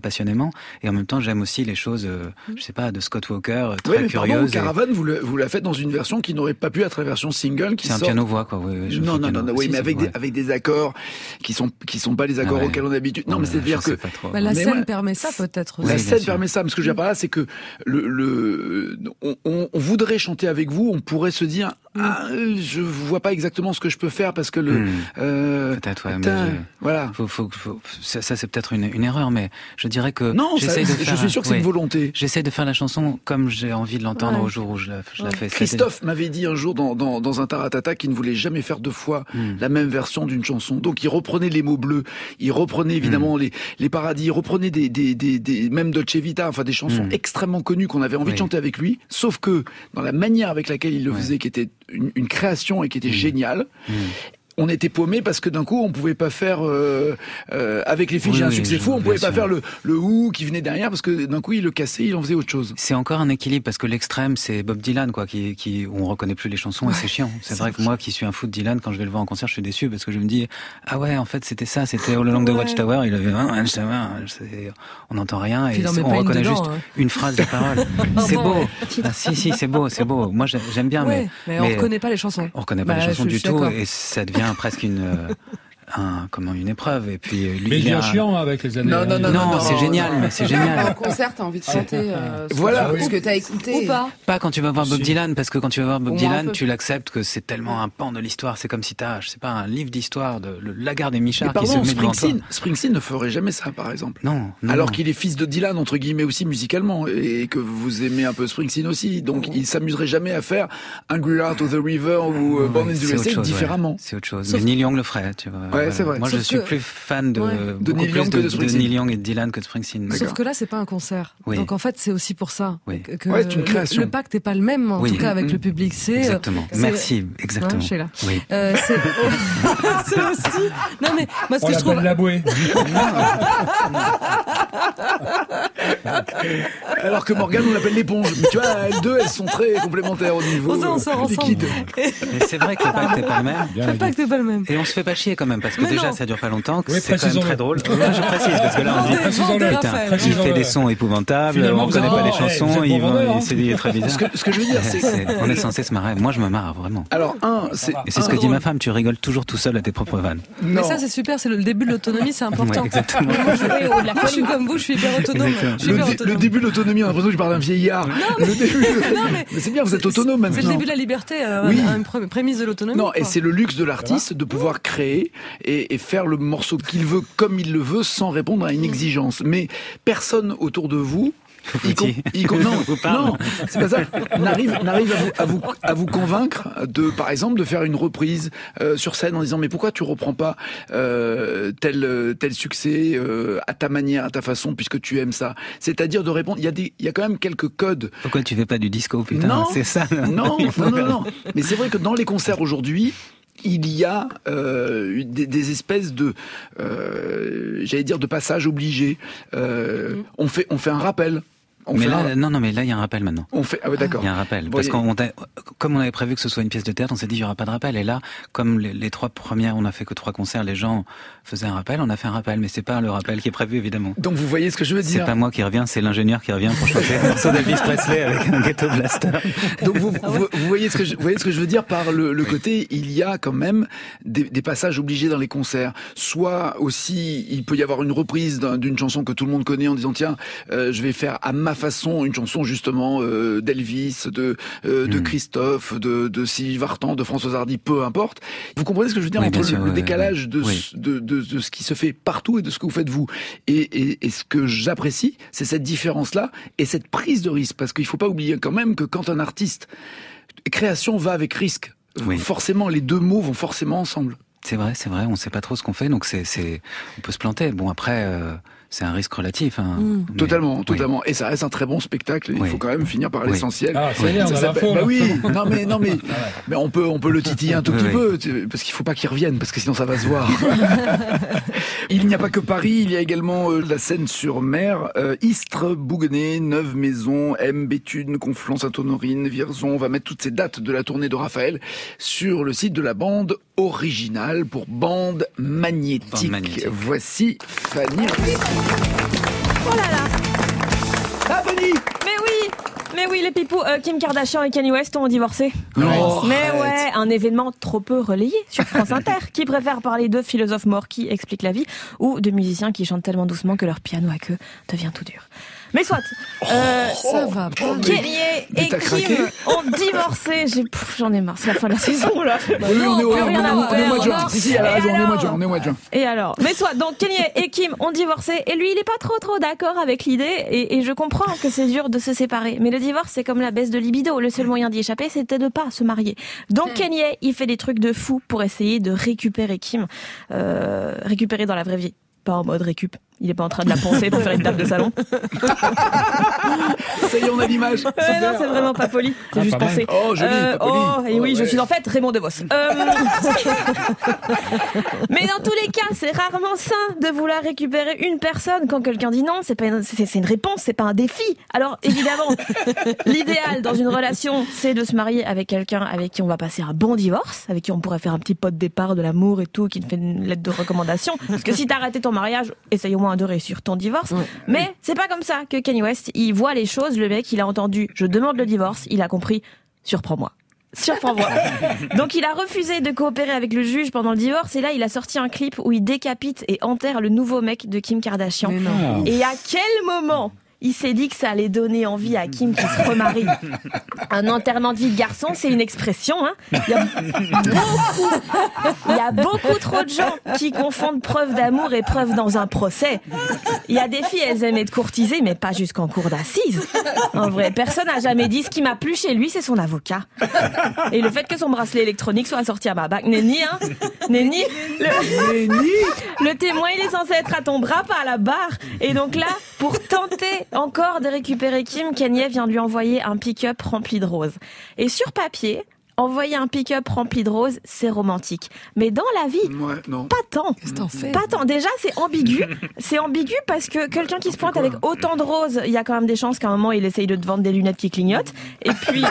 musicalement. Et en même temps, j'aime aussi les choses, euh, je sais pas, de Scott Walker, euh, très oui, mais curieuses. Pardon, Caravan, et... vous, le, vous la faites dans une version qui n'aurait pas pu être la version single. Qui c'est sort... un piano-voix, quoi. Oui, oui, je non, non, piano. non, non, oui, si, mais avec des, avec des accords qui sont, qui sont pas les accords ah ouais. auxquels on a l'habitude. Non, ouais, mais c'est-à-dire que. Bah, la mais scène moi, permet ça, peut-être. La oui, scène sûr. permet ça. Mais ce que je veux dire par là, c'est que le, le, on, on, on voudrait chanter avec vous, on pourrait se dire, ah, je vois pas exactement ce que je peux faire parce que le, mmh. euh, peut-être, ouais, putain, mais je... voilà. Faut, faut, faut, ça, ça c'est peut-être une, une erreur, mais je dirais que non, j'essaie ça, de faire, je suis sûr que c'est oui, une volonté. J'essaie de faire la chanson comme j'ai envie de l'entendre ouais. au jour où je la, je ouais. la fais. Christophe m'avait dit un jour dans, dans, dans un Taratata qu'il ne voulait jamais faire deux fois mmh. la même version d'une chanson. Donc il reprenait les mots bleus, il reprenait évidemment mmh. les, les paradis, il reprenait des, des, des, des même Dolce Vita, enfin des chansons mmh. extrêmement connues qu'on avait envie oui. de chanter avec lui. Sauf que dans la manière avec laquelle il le ouais. faisait, qui était une, une création et qui était mmh. géniale. Mmh. On était paumé parce que d'un coup on pouvait pas faire euh, euh, avec les filles oui, j'ai un oui, succès fou, on pouvait pas sûr. faire le le ou qui venait derrière parce que d'un coup il le cassait, il en faisait autre chose. C'est encore un équilibre parce que l'extrême c'est Bob Dylan quoi, qui qui où on reconnaît plus les chansons ouais, et c'est chiant. C'est, c'est vrai que moi qui suis un fou de Dylan, quand je vais le voir en concert, je suis déçu parce que je me dis ah ouais en fait c'était ça, c'était All Along the ouais. Watchtower, il avait un Watchtower, on n'entend rien et on reconnaît dedans, juste hein. une phrase de parole. C'est beau. Ah, si si c'est beau, c'est beau. Moi j'aime bien ouais, mais, mais on reconnaît pas les chansons. On reconnaît pas les chansons du tout et ça devient presque une un, comment une épreuve et puis lui mais il est a... chiant avec les années. Non non non, non, non c'est génial mais c'est génial. En concert t'as envie de chanter euh, voilà ce que t'as écouté ou pas. Pas quand tu vas voir Bob si. Dylan parce que quand tu vas voir Bob Au Dylan tu l'acceptes que c'est tellement un pan de l'histoire, c'est comme si t'as je sais pas un livre d'histoire de le Lagarde et Michard pardon, qui se met devant toi. Springsteen, Springsteen ne ferait jamais ça par exemple. Non, non alors non. qu'il est fils de Dylan entre guillemets aussi musicalement et que vous aimez un peu Springsteen aussi donc oh. il s'amuserait jamais à faire Angry Heart of the River ou oh, Born in the U S A différemment. Ouais. C'est autre chose. Sauf mais Neil Young le ferait, tu vois. Ouais, c'est vrai. Moi Sauf je suis que... plus fan de ouais. de Neil Young de, que de Springsteen. De Neil Young et de Dylan que de Springsteen. Sauf D'accord. que là c'est pas un concert. Oui. Donc en fait c'est aussi pour ça oui. que ouais, c'est une création. Le, le pacte est pas le même en oui. tout cas avec mmh. le public. C'est exactement. C'est... Merci, exactement. Ouais, je suis là. Oui. Euh, c'est... c'est aussi. Non mais moi ce on que je trouve. La bouée. Alors que Morgane on l'appelle l'éponge. Mais tu vois elles deux elles sont très complémentaires au niveau on sort liquide. Mais c'est vrai que le pacte est pas le même. Le pacte est pas le même. Et on se fait pas chier quand même parce que mais déjà non. ça dure pas longtemps. Que oui, c'est quand même très drôle. Je précise parce que là on dit putain, il fait des sons épouvantables, finalement, on connaît pas les chansons, il est très bizarre. Ce que, ce que je veux dire c'est, c'est on est censé se marrer. Moi je me marre vraiment. Alors un c'est et c'est ce que dit ma femme, tu rigoles toujours tout seul à tes propres vannes. Non. Mais ça c'est super, c'est le début de l'autonomie, c'est important. Ouais, exactement. Moi je suis comme vous, je suis hyper autonome. Je suis le, hyper dé- autonome. le début de l'autonomie, on a l'impression que je parle d'un vieillard. Non, mais... le début de... non, mais, mais c'est bien, vous êtes autonome maintenant. C'est le début de la liberté, euh, oui. une pré- prémisse de l'autonomie. Non, quoi. et c'est le luxe de l'artiste de pouvoir créer et, et faire le morceau qu'il veut comme il le veut sans répondre à une exigence. Mais personne autour de vous Il com- il com- non, non, c'est pas ça. N'arrive, n'arrive à vous, à vous, à vous convaincre de, par exemple, de faire une reprise euh, sur scène en disant mais pourquoi tu reprends pas euh, tel tel succès euh, à ta manière, à ta façon, puisque tu aimes ça. C'est-à-dire de répondre. Il y a des, il y a quand même quelques codes. Pourquoi tu fais pas du disco, putain? Non, c'est ça. Non, non, non, non. Mais c'est vrai que dans les concerts aujourd'hui, il y a euh, des, des espèces de, euh, j'allais dire, de passages obligés. Euh, mmh. On fait, on fait un rappel. On mais là, un... non, non, mais là, il y a un rappel maintenant. On fait, ah ouais, d'accord. Il y a un rappel. Bon, Parce y... qu'on, comme on avait prévu que ce soit une pièce de théâtre, on s'est dit, il y aura pas de rappel. Et là, comme les, les trois premières, on a fait que trois concerts, les gens faisaient un rappel, on a fait un rappel. Mais c'est pas le rappel qui est prévu, évidemment. Donc vous voyez ce que je veux dire. C'est pas moi qui reviens, c'est l'ingénieur qui revient pour chanter un morceau d'Elvis Presley avec un ghetto blaster. Donc vous, vous, vous voyez ce que je, vous voyez ce que je veux dire par le, le oui. côté, il y a quand même des, des passages obligés dans les concerts. Soit aussi, il peut y avoir une reprise d'un, d'une chanson que tout le monde connaît en disant, tiens, euh, je vais faire à ma façon une chanson justement euh, d'Elvis, de euh, de mmh. Christophe, de de Sylvie Vartan, de Françoise Hardy, peu importe. Vous comprenez ce que je veux dire, oui, entre sûr, le, le décalage de, oui. de, de de ce qui se fait partout et de ce que vous faites vous. Et et, et ce que j'apprécie, c'est cette différence-là et cette prise de risque, parce qu'il faut pas oublier quand même que quand un artiste, création va avec risque. Oui. Forcément, les deux mots vont forcément ensemble. C'est vrai, c'est vrai. On sait pas trop ce qu'on fait, donc c'est c'est on peut se planter. Bon après. Euh... C'est un risque relatif. Hein. Mmh. Mais, totalement, oui. totalement. Et ça reste un très bon spectacle. Il oui. faut quand même finir par oui. l'essentiel. Ah, c'est bien, on a l'info. Bah oui, non mais non mais, ah ouais. mais on peut on peut le titiller un tout oui, petit oui. peu parce qu'il faut pas qu'il revienne parce que sinon ça va se voir. Il n'y a pas que Paris, il y a également euh, la Seine-sur-Mer, euh, Istres, Bouguenais, Neuve-Maison, M, Béthune, Conflans, Sainte-Honorine, Vierzon. On va mettre toutes ces dates de la tournée de Raphaël sur le site de la bande originale pour Bande Magnétique. Bande Magnétique. Voici Fanny. Oh là là. Ah, Fanny! Mais oui, mais oui, les pipous, euh, Kim Kardashian et Kanye West ont divorcé. Non. Mais Arrête. ouais, un événement trop peu relayé sur France Inter. Qui préfère parler de philosophes morts qui expliquent la vie ou de musiciens qui chantent tellement doucement que leur piano à queue devient tout dur. Mais soit, euh, Ça va pas. Kanye mais et t'as Kim craqué ont divorcé. J'ai, pff, j'en ai marre, c'est la fin de la saison là. Oui, on est au- plus on est rien à au- on est au mois de juin. faire. Si, si, elle a Et raison, on est au mois de alors juin, on est au mois de juin. Et alors, mais soit, donc Kanye et Kim ont divorcé et lui il est pas trop trop d'accord avec l'idée et, et je comprends que c'est dur de se séparer. Mais le divorce c'est comme la baisse de libido, le seul moyen d'y échapper c'était de pas se marier. Donc Kanye il fait des trucs de fou pour essayer de récupérer Kim, euh, récupérer dans la vraie vie. Pas en mode récup. Il est pas en train de la poncer pour faire une table de salon. Ça y est, on a l'image. Ouais, non, c'est vraiment pas poli. C'est Ah, juste pas mal. pensé. Oh, joli, pas poli. Oh, et Oh, oui, je ouais. suis en fait Raymond DeVos. Euh... Mais dans tous les cas, c'est rarement sain de vouloir récupérer une personne quand quelqu'un dit non. C'est pas une... c'est, c'est une réponse, c'est pas un défi. Alors évidemment, l'idéal dans une relation, c'est de se marier avec quelqu'un avec qui on va passer un bon divorce, avec qui on pourrait faire un petit pot de départ, de l'amour et tout, qui te fait une lettre de recommandation. Parce que si t'as raté ton mariage, essaye au moins de réussir ton divorce. Ouais. Mais c'est pas comme ça que Kanye West, il voit les choses. Le mec, il a entendu « je demande le divorce », il a compris « surprends-moi ». Surprends-moi. Donc il a refusé de coopérer avec le juge pendant le divorce et là il a sorti un clip où il décapite et enterre le nouveau mec de Kim Kardashian. Mais non. Et à quel moment il s'est dit que ça allait donner envie à Kim qui se remarie? Un enterrement de vie de garçon, c'est une expression, hein. Il y a beaucoup, il y a beaucoup trop de gens qui confondent preuve d'amour et preuve dans un procès. Il y a des filles, elles aiment être courtisées, mais pas jusqu'en cour d'assises. En vrai, personne n'a jamais dit ce qui m'a plu chez lui, c'est son avocat. Et le fait que son bracelet électronique soit assorti à ma bague, nenni, hein. Nenni. Le, le témoin, il est censé être à ton bras, pas à la barre. Et donc là, pour tenter encore de récupérer Kim, Kanye vient de lui envoyer un pick-up rempli de roses. Et sur papier, envoyer un pick-up rempli de roses, c'est romantique. Mais dans la vie, Ouais, non. pas tant. Qu'est-ce que t'en fais? Pas tant. Déjà, c'est ambigu. C'est ambigu parce que quelqu'un qui se pointe avec autant de roses, il y a quand même des chances qu'à un moment, il essaye de te vendre des lunettes qui clignotent. Et puis...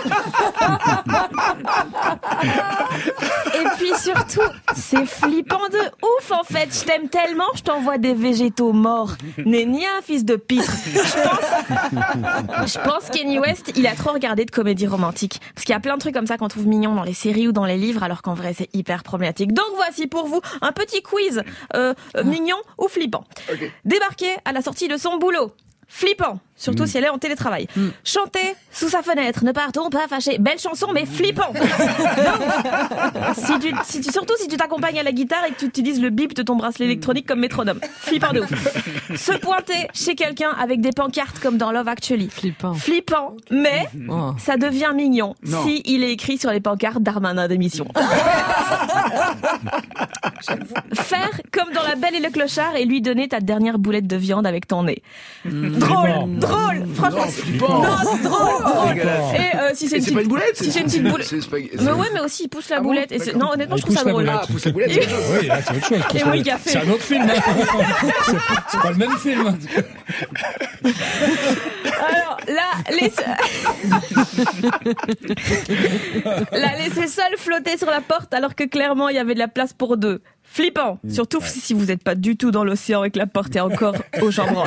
Et puis surtout, c'est flippant de ouf, en fait. Je t'aime tellement, je t'envoie des végétaux morts. N'est ni un fils de pitre. Je pense... Je pense Kanye West, il a trop regardé de comédies romantiques. Parce qu'il y a plein de trucs comme ça qu'on trouve mignons dans les séries ou dans les livres, alors qu'en vrai, c'est hyper problématique. Donc voici pour vous un petit quiz euh, euh, mignon ou flippant. Ok. Débarquer à la sortie de son boulot. Flippant, surtout si elle est en télétravail. Chanter sous sa fenêtre, ne partons pas fâchés. Belle chanson, mais flippant. Donc, si tu, si tu, surtout si tu t'accompagnes à la guitare et que tu utilises le bip de ton bracelet électronique comme métronome. Flippant de ouf. Se pointer chez quelqu'un avec des pancartes comme dans Love Actually. Flippant. Flippant, mais Oh. ça devient mignon Non. si il est écrit sur les pancartes Darmanin d'émission. Faire comme dans La Belle et le Clochard et lui donner ta dernière boulette de viande avec ton nez. Drôle, Flippant. drôle, franchement. Non, flippant. Non, c'est drôle, drôle. Dégueulasse. Et euh, si c'est Et une c'est pas une petite boulette, si c'est une petite boulette. c'est spag- Mais ouais, mais aussi il pousse la Ah bon boulette. Et c'est- D'accord. non, honnêtement, Il je trouve ça pousse la drôle. boulette. Ah, pousse la boulette, c'est autre chose. Oui, là, c'est autre chose. Et oui, le café. C'est un autre film. hein. c'est, c'est pas le même film. Alors, là, laisse... la laisser seule flotter sur la porte alors que clairement il y avait de la place pour deux. Flippant, surtout ouais. si vous n'êtes pas du tout dans l'océan et que la porte est encore au chambranle.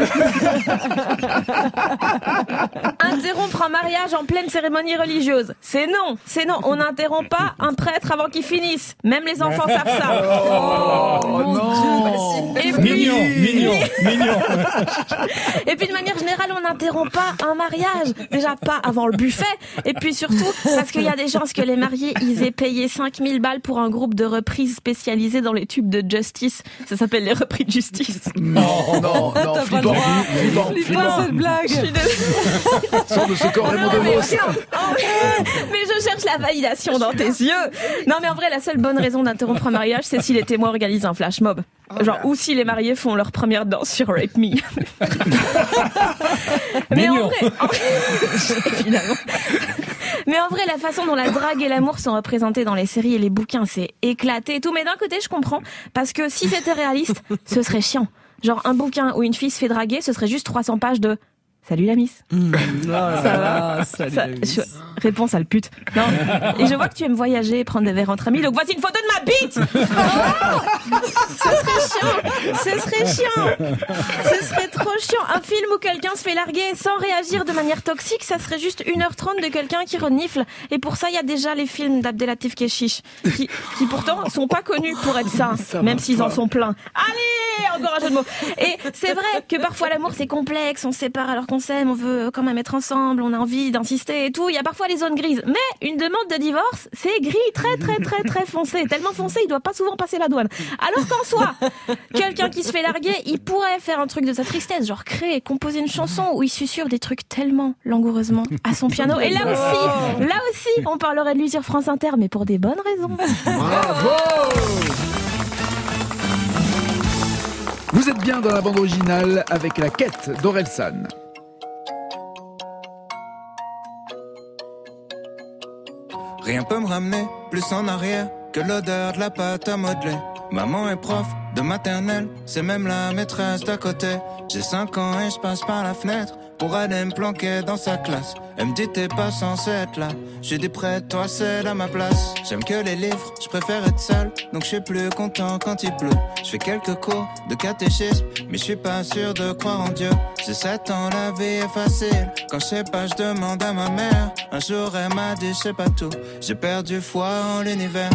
Interrompre un mariage en pleine cérémonie religieuse, c'est non, c'est non. On n'interrompt pas un prêtre avant qu'il finisse. Même les enfants savent ça. Oh non. Et puis, Mignon, mignon, mignon. et puis de manière générale, on n'interrompt pas un mariage. Déjà pas avant le buffet. Et puis surtout, parce qu'il y a des chances que les mariés, ils aient payé cinq mille balles pour un groupe de reprises spécialisé dans les tubes de Justice. Ça s'appelle les repris de justice. Non, non, non, T'as pas le flippant, droit. flippant, Flippant, flippant. cette blague. Je suis désolée. Sors de ce corps Raymond Non, mais DeVos. regarde. Oh, mais je cherche la validation dans tes yeux. Non, mais en vrai, la seule bonne raison d'interrompre un mariage, c'est si les témoins organisent un flash mob. Genre, ou si les mariés font leur première danse sur Rape Me. Mais en Mignon. vrai, en- évidemment. Mais en vrai, la façon dont la drague et l'amour sont représentés dans les séries et les bouquins, c'est éclaté et tout. Mais d'un côté, je comprends. Parce que si c'était réaliste, ce serait chiant. Genre, un bouquin où une fille se fait draguer, ce serait juste trois cents pages de Salut la miss. Mmh. Oh là Ça là, va salut Ça- la miss. je- Réponse à le pute. Non. Et je vois que tu aimes voyager, prendre des verres entre amis, donc voici une photo de ma bite. Oh, ce serait chiant. Ce serait chiant. Ce serait trop chiant. Un film où quelqu'un se fait larguer sans réagir de manière toxique, ça serait juste une heure trente de quelqu'un qui renifle. Et pour ça, il y a déjà les films d'Abdelatif Kechiche, qui, qui pourtant sont pas connus pour être sains, même s'ils en sont pleins. Allez, encore un jeu de mots. Et c'est vrai que parfois l'amour c'est complexe, on se sépare alors qu'on s'aime, on veut quand même être ensemble, on a envie d'insister et tout. Il y a parfois les zones grises. Mais une demande de divorce, c'est gris, très très très très foncé. Tellement foncé, il doit pas souvent passer la douane. Alors qu'en soi, quelqu'un qui se fait larguer, il pourrait faire un truc de sa tristesse, genre créer, composer une chanson où il susurre des trucs tellement langoureusement à son piano. Et là aussi, là aussi, on parlerait de lui sur France Inter, mais pour des bonnes raisons. Bravo! Vous êtes bien dans la bande originale avec La Quête d'Orelsan. Rien peut me ramener plus en arrière que l'odeur de la pâte à modeler. Maman est prof de maternelle, c'est même la maîtresse d'à côté. J'ai cinq ans et je passe par la fenêtre pour aller me planquer dans sa classe. Elle me dit t'es pas censé être là. J'ai dit près de toi c'est là ma place. J'aime que les livres, je préfère être seul, donc je suis plus content quand il pleut. Je fais quelques cours de catéchisme, mais je suis pas sûr de croire en Dieu. J'ai sept ans, la vie est facile. Quand je sais pas, je demande à ma mère. Un jour elle m'a dit je sais pas tout. J'ai perdu foi en l'univers.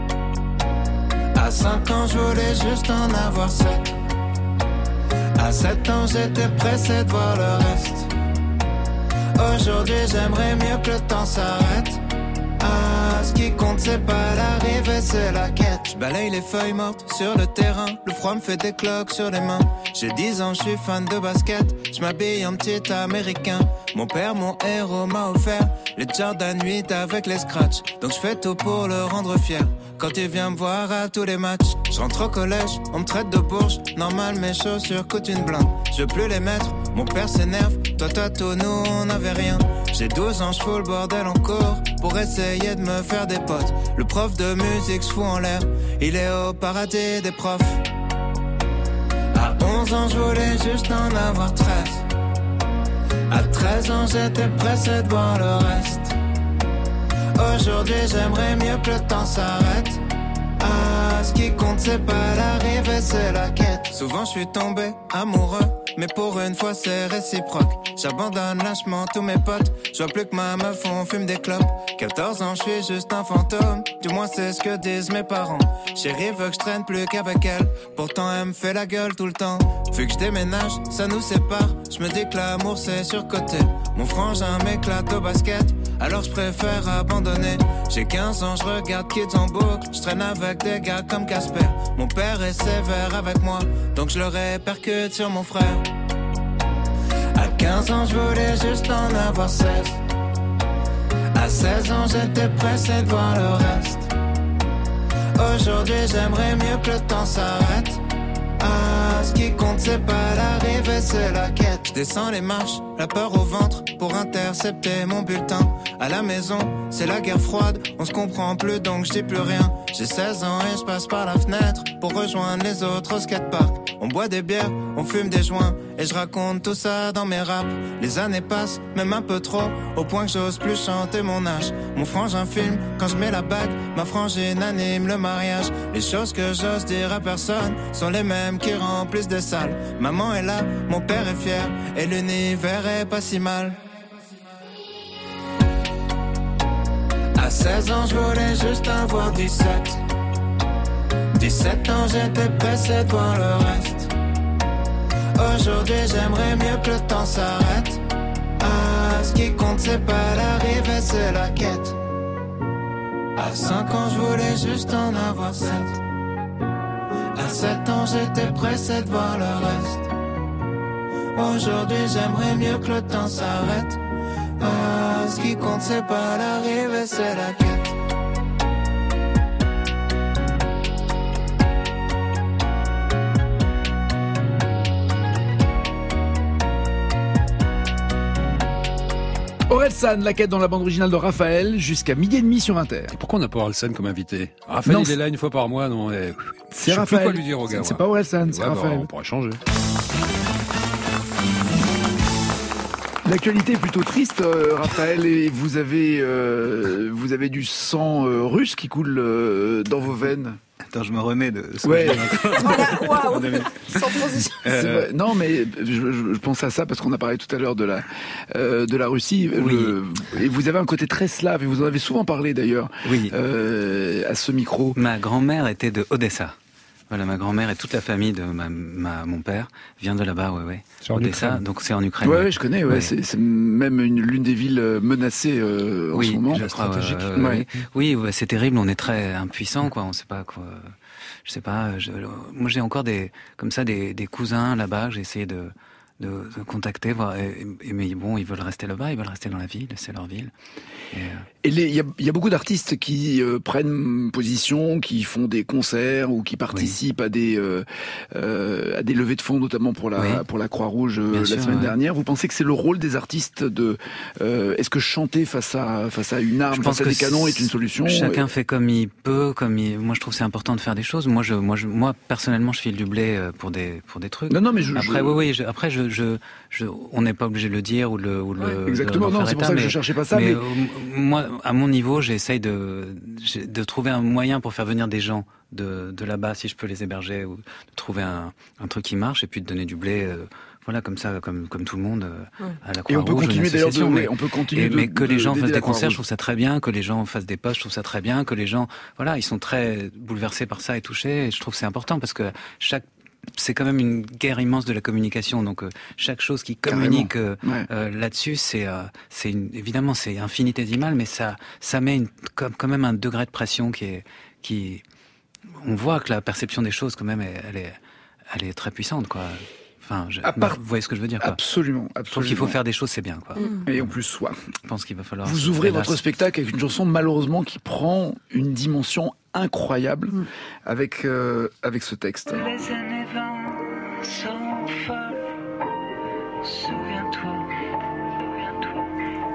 À cinq ans je voulais juste en avoir sept. À sept ans j'étais pressé de voir le reste. Aujourd'hui j'aimerais mieux que le temps s'arrête. Ah, ce qui compte c'est pas l'arrivée, c'est la quête. Je balaye les feuilles mortes sur le terrain. Le froid me fait des cloques sur les mains. J'ai dix ans, je suis fan de basket. Je m'habille en petit américain. Mon père, mon héros, m'a offert les Jordan huit avec les scratchs. Donc je fais tout pour le rendre fier. Quand il vient me voir à tous les matchs, je rentre au collège, on me traite de bourge. Normal, mes chaussures coûtent une blinde. Je veux plus les mettre, mon père s'énerve. Toi, toi, tout, nous, on n'avait rien. J'ai douze ans, je fous le bordel en cours pour essayer de me faire des potes. Le prof de musique se fout en l'air, il est au paradis des profs. À onze ans, je voulais juste en avoir treize. À treize ans, j'étais pressé de voir le reste. Aujourd'hui, j'aimerais mieux que le temps s'arrête. Ah, ce qui compte, c'est pas l'arrivée, c'est la quête. Souvent, je suis tombé amoureux, mais pour une fois, c'est réciproque. J'abandonne lâchement tous mes potes. Je vois plus que ma meuf, on fume des clopes. quatorze ans, je suis juste un fantôme. Du moins, c'est ce que disent mes parents. Chérie veut que je traîne plus qu'avec elle. Pourtant, elle me fait la gueule tout le temps. Vu que je déménage, ça nous sépare. Je me dis que l'amour, c'est surcoté. Mon frangin m'éclate au basket, alors je préfère abandonner. J'ai quinze ans, je regarde Kids en boucle. Je traîne avec des gars comme Casper. Mon père est sévère avec moi, donc je le répercute sur mon frère. À quinze ans, je voulais juste en avoir seize. À seize ans, j'étais pressé de voir le reste. Aujourd'hui, j'aimerais mieux que le temps s'arrête. Ah, ce qui compte, c'est pas l'arrivée, c'est la quête. Je descends les marches, la peur au ventre, pour intercepter mon bulletin. À la maison, c'est la guerre froide, on se comprend plus donc je dis plus rien. J'ai seize ans et je passe par la fenêtre pour rejoindre les autres au skatepark. On boit des bières, on fume des joints et je raconte tout ça dans mes raps. Les années passent, même un peu trop, au point que j'ose plus chanter mon âge. Mon frangin filme quand je mets la bague, ma frangine anime le mariage. Les choses que j'ose dire à personne sont les mêmes qui remplissent des salles. Maman est là, mon père est fier et l'univers est pas si mal. À seize ans, je voulais juste avoir dix-sept. dix-sept ans, j'étais pressé de voir le reste. Aujourd'hui, j'aimerais mieux que le temps s'arrête. Ah, ce qui compte, c'est pas l'arrivée, c'est la quête. À cinq ans, je voulais juste en avoir sept. À sept ans, j'étais pressé de voir le reste. Aujourd'hui, j'aimerais mieux que le temps s'arrête. Ah, ce qui compte, c'est pas l'arrivée, c'est la quête. Orelsan, La Quête dans la bande originale de Raphaël, jusqu'à midi et demi sur Inter. Et pourquoi on n'a pas Orelsan comme invité? Raphaël, Non, il est là une fois par mois, non? Eh, C'est je sais Raphaël. plus quoi lui dire au gars. C'est ouais. pas Orelsan, c'est Ouais, bah, Raphaël. on pourrait changer. L'actualité est plutôt triste, euh, Raphaël, et vous avez, euh, vous avez du sang euh, russe qui coule euh, dans vos veines. Attends, je me remets de ce Ouais. que j'ai encore. Voilà, waouh, sans transition. C'est vrai. Non, mais je, je, je pense à ça parce qu'on a parlé tout à l'heure de la euh, de la Russie. Oui. Le- et vous avez un côté très slave, et vous en avez souvent parlé d'ailleurs Oui. euh, à ce micro. Ma grand-mère était de Odessa. Voilà, ma grand-mère et toute la famille de ma, ma, mon père vient de là-bas, ouais, ouais. C'est en Odessa, Ukraine. donc c'est en Ukraine. Ouais, ouais. ouais, je connais. Ouais, Ouais. C'est, c'est même une, l'une des villes euh, menacées euh, en oui, ce moment. je crois, stratégique. euh, Ouais. Oui, oui, ouais, c'est terrible. On est très impuissant, quoi. On sait pas quoi. Je sais pas. Je, moi, j'ai encore des, comme ça, des, des cousins là-bas. J'ai essayé de, de, de contacter, voir. Et, et- mais bon, ils veulent rester là-bas. Ils veulent rester dans la ville. C'est leur ville. Et, euh, Et les- il y a, il y a beaucoup d'artistes qui euh, prennent position, qui font des concerts ou qui participent à des euh, euh, à des levées de fonds, notamment pour la Oui. pour la Croix-Rouge euh, Bien la sûr, semaine ouais. dernière. Vous pensez que c'est le rôle des artistes de euh, est-ce que chanter face à face à une arme, Je pense face à que des canons est c- une solution? Chacun fait comme il peut, comme il... moi je trouve que c'est important de faire des choses. Moi, je, moi, je, moi personnellement, je file du blé euh, pour des pour des trucs. Non, non, mais je, Après, je- oui, oui. Je, après, je, je, je, on n'est pas obligé de le dire ou de le, ou de le- exactement. de Non, leur c'est faire pour état, ça que mais- je cherchais pas ça. Mais, Mais, euh, moi, à mon niveau, j'essaye de j'ai- de trouver un moyen pour faire venir des gens de, de là-bas, si je peux les héberger, ou de trouver un, un truc qui marche, et puis de donner du blé, euh, voilà, comme ça, comme comme tout le monde, euh, Ouais. à la et on peut Croix-Rouge, une continuer d'ailleurs de, association, ouais, mais- on peut continuer et, de, mais que de- les gens d'aider fassent la des concerts, je Croix-Rouge. trouve ça très bien. Que les gens fassent des posts, je trouve ça très bien. Que les gens, voilà, ils sont très bouleversés par ça et touchés. Et je trouve que c'est important parce que chaque c'est quand même une guerre immense de la communication. Donc euh, chaque chose qui communique euh, Ouais. euh, là-dessus, c'est euh, c'est une- évidemment c'est infinitésimal, mais ça ça met une, comme quand même un degré de pression qui est qui on voit que la perception des choses quand même elle, elle est elle est très puissante, quoi. Enfin, je, À part- vous voyez ce que je veux dire, quoi. Absolument, Je trouve qu'il faut absolument. faire des choses, c'est bien, quoi. Et en plus, soit. Je pense qu'il va falloir. Vous ouvrez hélas. votre spectacle avec une chanson malheureusement qui prend une dimension incroyable Mm. avec euh, avec ce texte. Les années vingt seront folles. Souviens-toi, souviens-toi.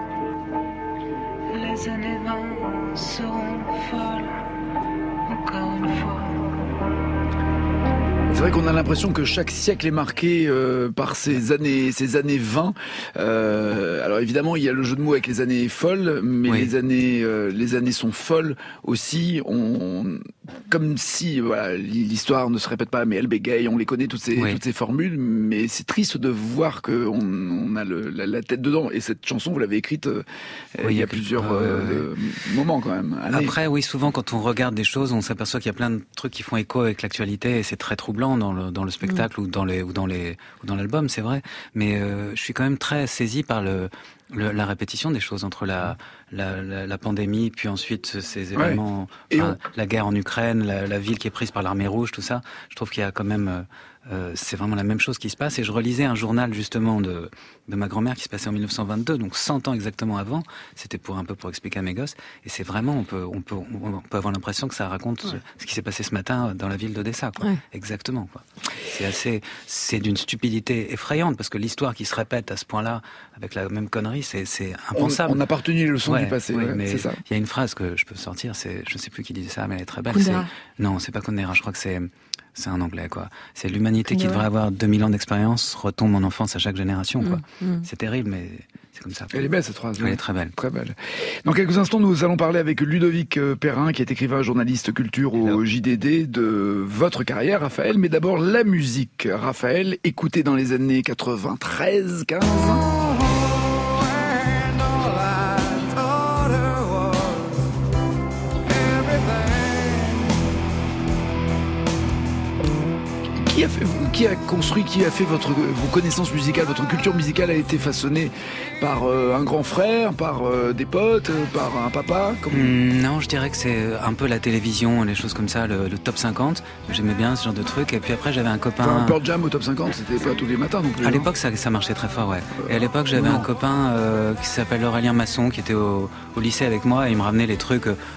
Les années vingt seront folles. Encore une fois. C'est vrai qu'on a l'impression que chaque siècle est marqué euh, par ces années, ces années vingt. Euh, alors évidemment, il y a le jeu de mots avec les années folles, mais Oui. les années, euh, les années sont folles aussi. On, comme si, voilà, l'histoire ne se répète pas, mais elle bégaye. On les connaît toutes ces, Oui. toutes ces formules, mais c'est triste de voir que on, on a le, la, la tête dedans. Et cette chanson, vous l'avez écrite euh, Oui, il y a quelque- plusieurs ouais, ouais, euh, moments quand même. années. Après, oui, souvent quand on regarde des choses, on s'aperçoit qu'il y a plein de trucs qui font écho avec l'actualité et c'est très troublant dans le, dans le spectacle ou dans les ou dans les ou dans l'album, c'est vrai. Mais euh, je suis quand même très saisi par le, le la répétition des choses entre la la, la, la pandémie, puis ensuite ces Ouais. événements, Et enfin, la guerre en Ukraine, la, la ville qui est prise par l'armée rouge, tout ça. Je trouve qu'il y a quand même euh, euh, c'est vraiment la même chose qui se passe. Et je relisais un journal justement de de ma grand-mère qui se passait en mille neuf cent vingt-deux, donc cent ans exactement avant. C'était pour un peu pour expliquer à mes gosses. Et c'est vraiment, on peut, on peut, on peut avoir l'impression que ça raconte Ouais. ce qui s'est passé ce matin dans la ville d'Odessa, quoi. Ouais. Exactement, quoi. C'est assez, c'est d'une stupidité effrayante parce que l'histoire qui se répète à ce point-là avec la même connerie, c'est, c'est on, impensable. on a pas retenu les leçons Ouais, du passé. ouais, ouais, mais c'est ça. il y a une phrase que je peux sortir, c'est, je ne sais plus qui disait ça, mais elle est très belle. Kundera. C'est, non, c'est pas Kundera, je crois que c'est, c'est un anglais, quoi. C'est l'humanité qui Kundera. devrait avoir deux mille ans d'expérience retombe en enfance à chaque génération, quoi. Mm, mm. C'est terrible, mais c'est comme ça. Elle est belle cette phrase. Elle ouais. est très belle. Très belle. Dans quelques instants, nous allons parler avec Ludovic euh, Perrin, qui est écrivain, journaliste culture au J D D, de votre carrière, Raphaël. Mais d'abord, la musique. Raphaël, écoutée dans les années quatre-vingt-treize, quinze. Qui a, fait, qui a construit, qui a fait votre, vos connaissances musicales, votre culture musicale a été façonnée par euh, un grand frère, par euh, des potes, euh, par un papa comme... Hum, non, je dirais que c'est un peu la télévision, les choses comme ça, le, le top cinquante. J'aimais bien ce genre de truc. Et puis après, j'avais un copain. Enfin, Pearl Jam au top cinquante, c'était pas tous les matins non plus. À hein. l'époque, ça, ça marchait très fort, ouais. Et à l'époque, j'avais non. un copain euh, qui s'appelle Aurélien Masson, qui était au, au lycée avec moi, et il me ramenait les trucs. euh,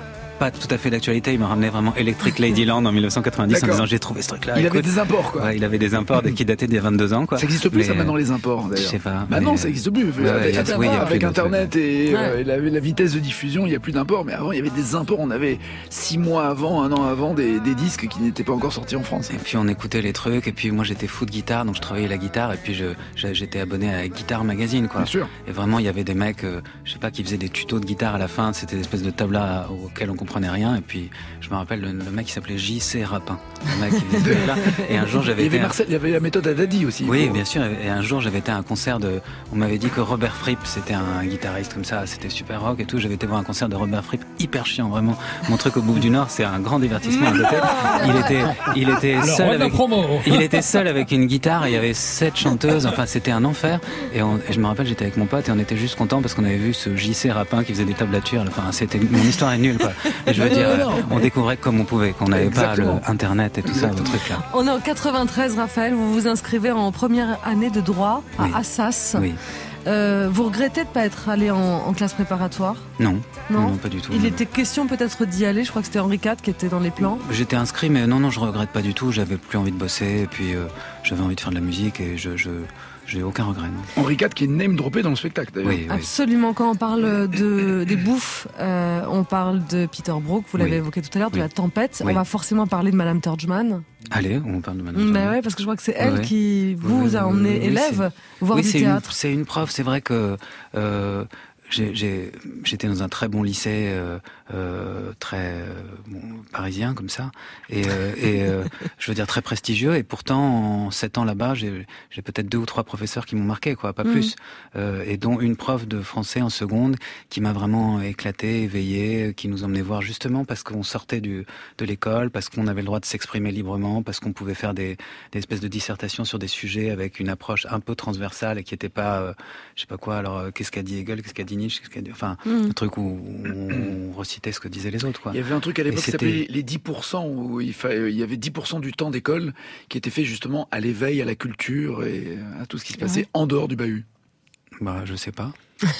pas tout à fait d'actualité. Il me ramenait vraiment Electric Ladyland en dix-neuf cent quatre-vingt-dix D'accord. en disant j'ai trouvé ce truc-là. Il écoute. avait des imports, quoi. Ouais, il avait des imports qui dataient d'il y a vingt-deux ans, quoi. Ça existe plus, mais, ça, maintenant, les imports, d'ailleurs. Je sais pas. Bah mais... non, ça existe plus. Ouais, avec y a, oui, y a avec plus Internet et, ouais. euh, et la, la vitesse de diffusion, il n'y a plus d'imports. Mais avant, il y avait des imports. On avait six mois avant, un an avant, des, des disques qui n'étaient pas encore sortis en France. Et puis on écoutait les trucs. Et puis moi, j'étais fou de guitare, donc je travaillais la guitare. Et puis je, j'étais abonné à Guitar Magazine, quoi. Bien sûr. Et vraiment, il y avait des mecs, euh, je sais pas, qui faisaient des tutos de guitare à la fin. C'était des espèces de tablas auxquels on comprenait rien. Et puis, je me rappelle, le, le mec qui s'appelait J C Rapin. Le mec qui faisait là. Et un jour, j'avais Il y avait été Marcel, il y avait la méthode à Daddy aussi. Oui, bien sûr. Et un jour, j'avais été à un concert de. On m'avait dit que Robert Fripp, c'était un guitariste comme ça, c'était super rock et tout. J'avais été voir un concert de Robert Fripp, hyper chiant, vraiment. Mon truc au Bouffe du Nord, c'est un grand divertissement à côté. Il était, il était seul avec. Il était seul avec une guitare. Et il y avait sept chanteuses. Enfin, c'était un enfer. Et, on, et je me rappelle, j'étais avec mon pote et on était juste contents parce qu'on avait vu ce J C Rapin qui faisait des tablatures. Enfin, c'était mon histoire est nulle, quoi. Et je veux dire, on découvrait comme on pouvait, qu'on n'avait pas le internet et tout ça, le truc là. On est en quatre-vingt-treize, Raphaël. Vous vous inscrivez en première année de droit à Oui. Assas. Oui. Euh, vous regrettez de pas être allé en, en classe préparatoire? Non. Non, non, pas du tout. Il non. était question peut-être d'y aller. Je crois que c'était Henri quatre qui était dans les plans. J'étais inscrit, mais non, non, je regrette pas du tout. J'avais plus envie de bosser, et puis euh, j'avais envie de faire de la musique, et je, je, j'ai aucun regret. Non. Henri quatre qui est name droppé dans le spectacle, d'ailleurs. Oui, oui. Absolument. Quand on parle de des bouffes, euh, on parle de Peter Brook. Vous l'avez Oui. évoqué tout à l'heure, de Oui. la tempête. Oui. On va forcément parler de Madame Turgeman. Allez, on parle de Madame. Ben ouais, parce que je crois que c'est elle Ouais. qui vous Oui, a oui, emmené oui, élève c'est... voir oui, du c'est théâtre. Une, c'est une prof. C'est vrai que euh, j'ai, j'ai, j'étais dans un très bon lycée, euh, euh, très euh, bon, parisien comme ça, et, euh, et euh, je veux dire très prestigieux. Et pourtant, en sept ans là-bas, j'ai, j'ai peut-être deux ou trois professeurs qui m'ont marqué, quoi, pas Mhm. plus. Euh, et dont une prof de français en seconde qui m'a vraiment éclaté, éveillé, qui nous emmenait voir justement parce qu'on sortait du, de l'école, parce qu'on avait le droit de s'exprimer librement, parce qu'on pouvait faire des, des espèces de dissertations sur des sujets avec une approche un peu transversale et qui n'était pas, euh, je sais pas quoi. Alors, euh, qu'est-ce qu'a dit Hegel, qu'est-ce qu'a dit Nietzsche, qu'est-ce qu'a dit, enfin, Mhm. un truc où on recitait ce que disaient les autres, quoi. Il y avait un truc à l'époque Et qui c'était- s'appelait les dix pour cent, où il, fa... il y avait dix pour cent du temps d'école qui était fait justement à l'éveil, à la culture et à tout ce qui se passait Ouais. en dehors du bahut. Bah, je sais pas.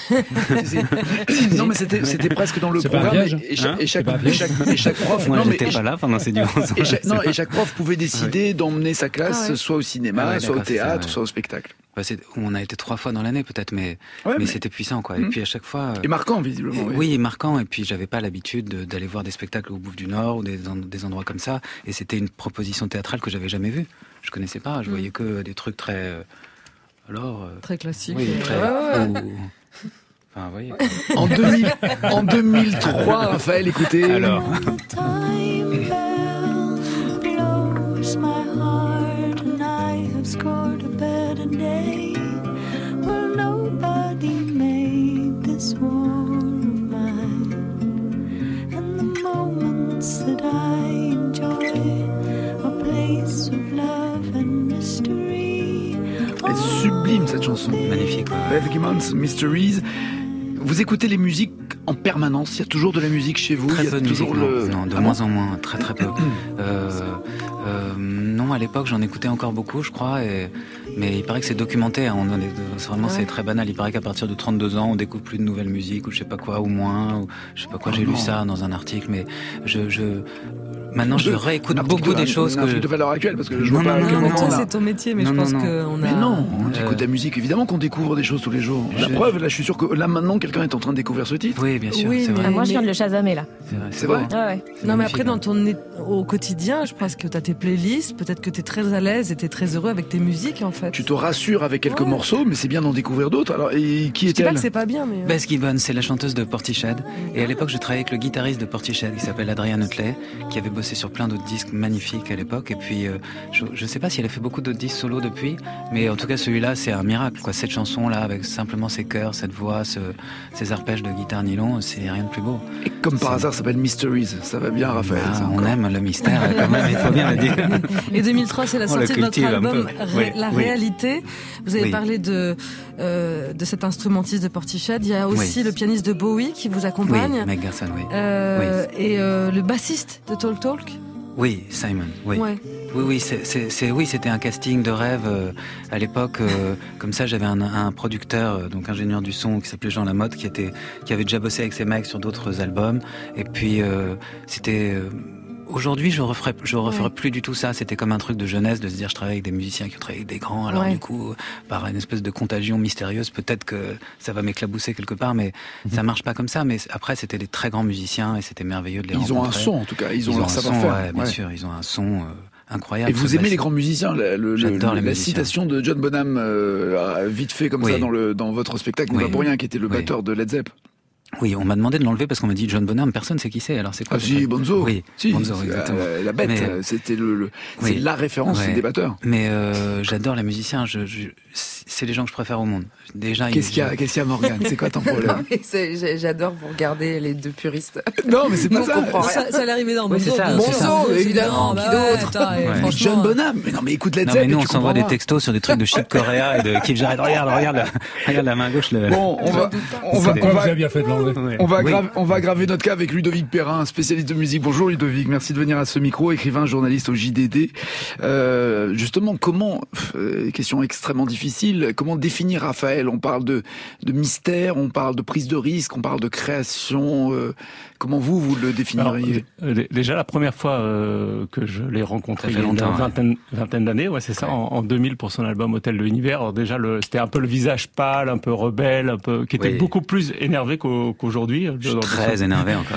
Non, mais c'était, c'était presque dans le C'est pas un programme. piège, et, et chaque, hein et, chaque, C'est pas un et, piège. chaque, et chaque prof. Moi, non, mais, j'étais et, pas là pendant ces durants. et chaque, non, et chaque prof pouvait décider d'emmener sa classe Ah ouais. soit au cinéma, Ah ouais, soit au d'accord, c'est ça, théâtre, ouais. soit au spectacle. Bah, c'est- on a été trois fois dans l'année, peut-être, mais, Ouais, mais, mais- c'était puissant, quoi. Et Mhm. puis à chaque fois. Et marquant, visiblement. Et- oui. oui, et marquant. Et puis j'avais pas l'habitude de- d'aller voir des spectacles au Bouffe du Nord ou des, en- des endroits comme ça. Et c'était une proposition théâtrale que j'avais jamais vue. Je connaissais pas. Je Mm. voyais que des trucs très. euh, alors. euh, Très classique. oui, très. Ouais, ouais. ou- Enfin, vous voyez. En, deux mille, en deux mille trois, Raphaël, écoutez. Alors. Time bell blows my heart and I have scored a better day. Well, nobody made this war of mine. And the moments that I enjoy are place of love and mystery. Elle est sublime, cette chanson. Magnifique. ouais. Beth Gibbons, Mysteries. Vous écoutez les musiques en permanence. Il y a toujours de la musique chez vous. Très il y a peu de musique, toujours non, le. non, de Ah moins bon en moins, très très peu. Euh, euh, non, à l'époque, j'en écoutais encore beaucoup, je crois, et, mais il paraît que c'est documenté. Hein, on en est, c'est vraiment, Ouais. c'est très banal. Il paraît qu'à partir de trente-deux ans, on découvre plus de nouvelles musiques ou je sais pas quoi, ou moins, ou je sais pas quoi. Oh J'ai non. lu ça dans un article, mais je, je maintenant, je De- réécoute un article beaucoup de- des choses un que article je... de valeur actuelle, parce que je Non, vois pas non, à quel non, Non, mais moment toi, on a- c'est ton métier, mais Non, je pense non, non. qu'on a. Mais non, on Euh, écoute la musique. Évidemment qu'on découvre des choses tous les jours. La Je- preuve, là, je suis sûr que là maintenant, quelqu'un est en train de découvrir ce titre. Oui, bien sûr, Oui, c'est mais- vrai. Ah, moi, je viens mais- de le chasamer, là. C'est vrai. C'est vrai. Ouais, ouais. C'est Non, mais magnifique, après, dans hein. ton é- au quotidien, je pense que tu as tes playlists, peut-être que tu es très à l'aise et tu es très heureux avec tes musiques, en fait. Tu te rassures avec quelques Ouais. morceaux, mais c'est bien d'en découvrir d'autres. Alors, et qui Je dis pas est-elle? que c'est pas bien, mais. euh, Bess Gibbons, c'est la chanteuse de Portishead. Et à l'époque, je travaillais avec le guitariste de Portishead, qui s'appelle Adrian Utley, qui avait bossé sur plein d'autres disques magnifiques à l'époque. Et puis, euh, je, je sais pas si elle a fait beaucoup d'autres disques solo depuis, mais en tout cas, celui-là, c'est un miracle, quoi. Cette chanson-là, avec simplement ses chœurs, cette voix, ce, ces arpèges de guitare nylon, c'est rien de plus beau. Et comme par C'est- hasard, ça s'appelle Mysteries. Ça va bien, Raphaël. Ah, ça, on encore. aime le mystère, quand même, il faut bien le dire. Et deux mille trois, c'est la On le sortie de votre cultive un album peu. Ré- Oui, La oui. Réalité. Vous avez Oui. parlé de, euh, de cet instrumentiste de Portishead. Il y a aussi Oui. le pianiste de Bowie qui vous Oui, accompagne. Meg Garson, oui. Euh, Et euh, le bassiste de Talk Talk. Oui, Simon, oui. Ouais. Oui, oui, c'est, c'est, c'est, oui, c'était un casting de rêve euh, à l'époque. Euh, comme ça, j'avais un, un producteur, euh, donc ingénieur du son, qui s'appelait Jean Lamotte, qui était, qui avait déjà bossé avec ces mecs sur d'autres albums. Et puis, euh, c'était. Euh, Aujourd'hui, je referais, je referais ouais. plus du tout ça. C'était comme un truc de jeunesse de se dire, je travaille avec des musiciens qui ont travaillé avec des grands. Alors ouais. du coup, par une espèce de contagion mystérieuse, peut-être que ça va m'éclabousser quelque part, mais mm-hmm. ça marche pas comme ça. Mais après, c'était des très grands musiciens et c'était merveilleux de les ils rencontrer. Ils ont un son, en tout cas. Ils, ils ont, ont leur savoir-faire. Ouais, bien ouais. sûr, ils ont un son. Euh, Incroyable. Et vous aimez les grands musiciens, le, le, J'adore le, les la musiciens. citation de John Bonham, euh, vite fait comme oui. ça dans, le, dans votre spectacle, oui. n'est pas pour rien, qui était le oui. batteur de Led Zepp. Oui, on m'a demandé de l'enlever parce qu'on m'a dit John Bonham, personne sait qui c'est. Alors c'est quoi? Ah si, Bonzo. Oui, si, Bonzo, exactement. La, la bête, mais, c'était le, le oui. c'est la référence ouais. des batteurs. Mais euh, j'adore les musiciens. Je, je, c'est les gens que je préfère au monde. Déjà. Qu'est-ce qu'il y a, qu'est-ce qu'il y a, Morgane? C'est quoi ton problème? Non, c'est, j'adore vous regarder les deux puristes. Non, mais c'est pas ça. Ça, ça l'arrivée dans Bonzo. Oui, ça, Bonzo, évidemment. Qui d'autre? Ouais. John Bonham. Mais non, mais écoute Led Zepp. Nous, on s'envoie des textos sur des trucs de Chic Corea et de Keith Jarrett. Regarde, regarde, la, regarde la main gauche. Le... Bon, on va, on va, on va, bien fait de l'enlever. On va, grave, on va graver notre cas avec Ludovic Perrin, spécialiste de musique. Bonjour Ludovic, merci de venir à ce micro, écrivain, journaliste au J D D. Euh, justement, comment, euh, question extrêmement difficile, comment définir Raphaël? On parle de, de mystère, on parle de prise de risque, on parle de création. Euh, comment vous, vous le définiriez? Alors, déjà, la première fois euh, que je l'ai rencontré, il y a une vingtaine, ouais. vingtaine d'années, ouais, c'est ça, ouais. en, en deux mille pour son album Hôtel de l'Univers. Alors déjà, le, c'était un peu le visage pâle, un peu rebelle, un peu, qui était oui. beaucoup plus énervé qu'au, qu'aujourd'hui. Je suis très son... énervé encore.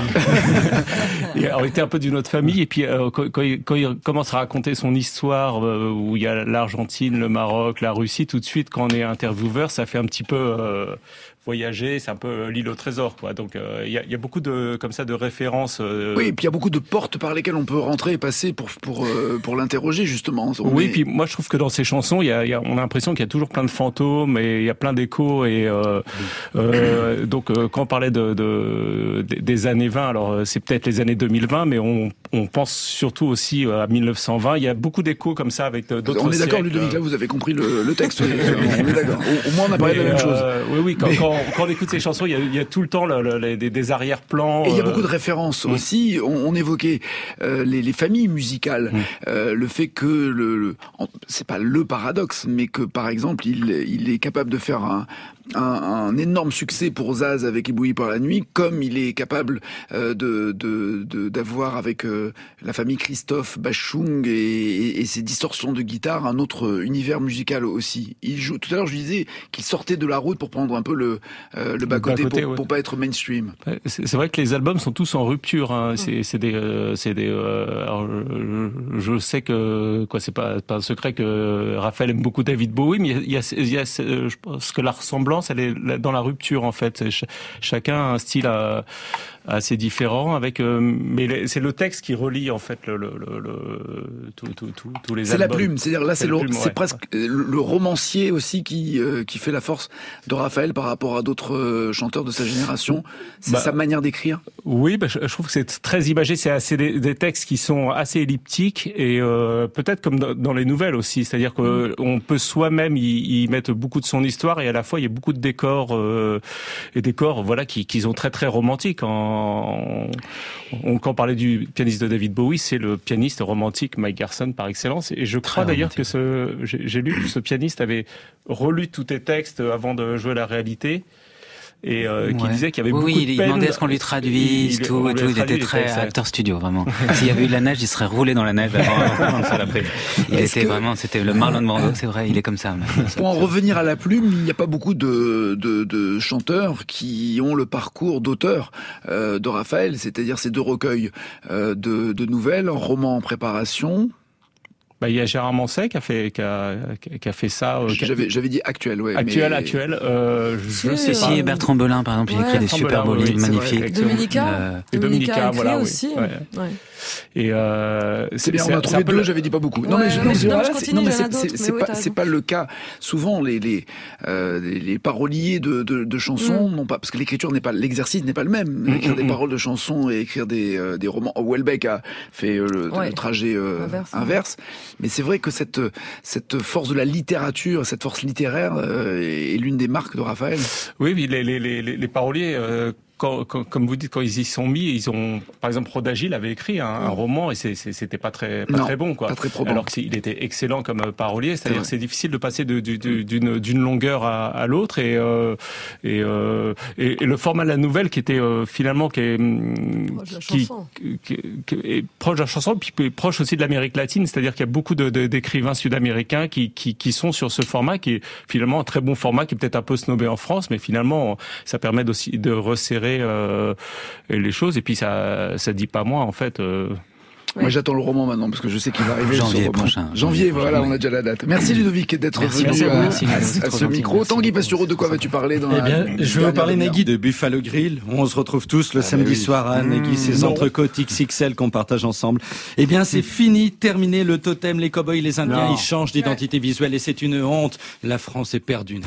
Et, alors, il était un peu d'une autre famille, et puis euh, quand, quand, il, quand il commence à raconter son histoire, euh, où il y a l'Argentine, le Maroc, la Russie, tout de suite, quand on est intervieweur, ça fait un petit peu euh, voyager, c'est un peu l'île au trésor, quoi. Donc il euh, y, y a beaucoup de comme ça de références. Euh... Oui, et puis il y a beaucoup de portes par lesquelles on peut rentrer et passer pour pour euh, pour l'interroger justement. On oui, est... puis moi je trouve que dans ces chansons, il y a, y a on a l'impression qu'il y a toujours plein de fantômes et il y a plein d'échos et euh, oui. euh, donc euh, quand on parlait de, de des années vingt, alors c'est peut-être les années deux mille vingt, mais on on pense surtout aussi à mille neuf cent vingt. Il y a beaucoup d'échos comme ça avec d'autres. On est d'accord, Ludovic, là vous avez compris le, le texte. on est d'accord. Au, au moins on a parlé mais, de la même chose. Euh, oui, oui. Quand, mais... quand, quand on écoute ces chansons, il y a, il y a tout le temps le, le, les, des, des arrière-plans. Et il y a beaucoup de références euh... aussi. On, on évoquait euh, les, les familles musicales, mmh. euh, le fait que le, le c'est pas le paradoxe, mais que par exemple il, il est capable de faire un Un, un énorme succès pour Zaz avec Ébloui par la nuit, comme il est capable euh, de, de, de d'avoir avec euh, la famille Christophe Bachung et, et, et ses distorsions de guitare un autre univers musical aussi. Il joue. Tout à l'heure, je disais qu'il sortait de la route pour prendre un peu le euh, le bas côté, pour, ouais. pour pas être mainstream. C'est, c'est vrai que les albums sont tous en rupture. Hein. Ouais. C'est, c'est des, euh, c'est des. Euh, alors, je, je sais que quoi, c'est pas, pas un secret que Raphaël aime beaucoup David Bowie, mais il y a, il y a, il y a je pense que la ressemblance elle est dans la rupture en fait. Ch- chacun a un style à, assez différent avec, euh, mais c'est le texte qui relie en fait le, le, le, le tout, tout, tout, tous les c'est albums. C'est la plume, c'est-à-dire là c'est, c'est, le, plume, c'est ouais. presque le, le romancier aussi qui euh, qui fait la force de Raphaël par rapport à d'autres euh, chanteurs de sa génération. C'est bah, sa manière d'écrire. Oui, bah, je, je trouve que c'est très imagé. C'est assez des, des textes qui sont assez elliptiques et euh, peut-être comme dans, dans les nouvelles aussi, c'est-à-dire que mmh. on peut soi-même y, y mettre beaucoup de son histoire et à la fois il y a beaucoup de décors euh, et décors voilà qui, qui sont très très romantiques. En, on, quand on parlait du pianiste de David Bowie, c'est le pianiste romantique Mike Garson par excellence. Et je crois très d'ailleurs romantique. que ce, j'ai, j'ai lu que ce pianiste avait relu tous tes textes avant de jouer la réalité. Et euh, qui ouais. disait qu'il y avait oui, beaucoup oui, de il peine. demandait à ce qu'on lui traduise, il, tout, tout. Il était très acteur studio, vraiment. S'il y avait eu de la neige, il serait roulé dans la neige avant, avant de faire la prise. Il Est-ce était que... vraiment, c'était le Marlon Brando, c'est vrai, il est comme ça. Pour en revenir à la plume, il n'y a pas beaucoup de, de, de chanteurs qui ont le parcours d'auteur euh, de Raphaël, c'est-à-dire ces deux recueils euh, de, de nouvelles, romans en préparation. Bah, il y a Gérard Manset qui a fait, qui a, qui a fait ça. Euh, j'avais, j'avais dit actuel, ouais. Actuel, mais... actuel, euh, je sais pas. Si, Bertrand Belin, par exemple, il ouais. écrit des super beaux livres, oui, magnifiques. Dominica. Euh, et Dominica, Dominica voilà, aussi. Oui. Ouais. Ouais. Et euh, c'est, c'est bien, on a trouvé deux, le... j'avais dit pas beaucoup. Ouais, non, mais je, non, je, non, je continue, non, mais c'est, c'est, c'est, c'est oui, pas, c'est pas le cas. Souvent, les, les, euh, les, les paroliers de, de, de chansons, mm. non pas, parce que l'écriture n'est pas, l'exercice n'est pas le même. Mm, écrire mm, des mm. paroles de chansons et écrire des, euh, des romans. Houellebecq a fait euh, le, ouais. le trajet euh, inverse, inverse. Mais c'est vrai que cette, cette force de la littérature, cette force littéraire euh, est l'une des marques de Raphaël. Oui, oui, les, les, les, les paroliers, euh, quand, quand, comme vous dites, quand ils y sont mis, ils ont, par exemple, Rodagil avait écrit un, un roman et c'est, c'est, c'était pas très, pas non, très bon, quoi. Pas très probant. Alors qu'il était excellent comme parolier, c'est-à-dire c'est que c'est difficile de passer de, de, de, d'une, d'une longueur à, à l'autre et, euh, et, euh, et, et le format de la nouvelle qui était euh, finalement qui est, qui, qui, qui est proche de la chanson, puis proche aussi de l'Amérique latine, c'est-à-dire qu'il y a beaucoup de, de, d'écrivains sud-américains qui, qui, qui sont sur ce format qui est finalement un très bon format, qui est peut-être un peu snobé en France, mais finalement ça permet aussi de resserrer euh, les choses et puis ça, ça dit pas moins en fait. Euh, Ouais. Moi, j'attends le roman maintenant parce que je sais qu'il va arriver. Janvier prochain. Janvier, voilà, on a déjà la date. Merci Ludovic d'être merci, venu merci à, merci, à, merci, à ce micro. Tanguy Pastureau, de quoi vas-tu parler dans Eh bien, la, je vais vous parler, Nagui, de Buffalo Grill. On se retrouve tous le ah samedi oui. soir à Nagui, mmh, ces non. entrecôtes X X L qu'on partage ensemble. Eh bien, c'est fini, terminé le totem, les cow-boys, les Indiens, non. ils changent d'identité visuelle et c'est une honte. La France est perdue.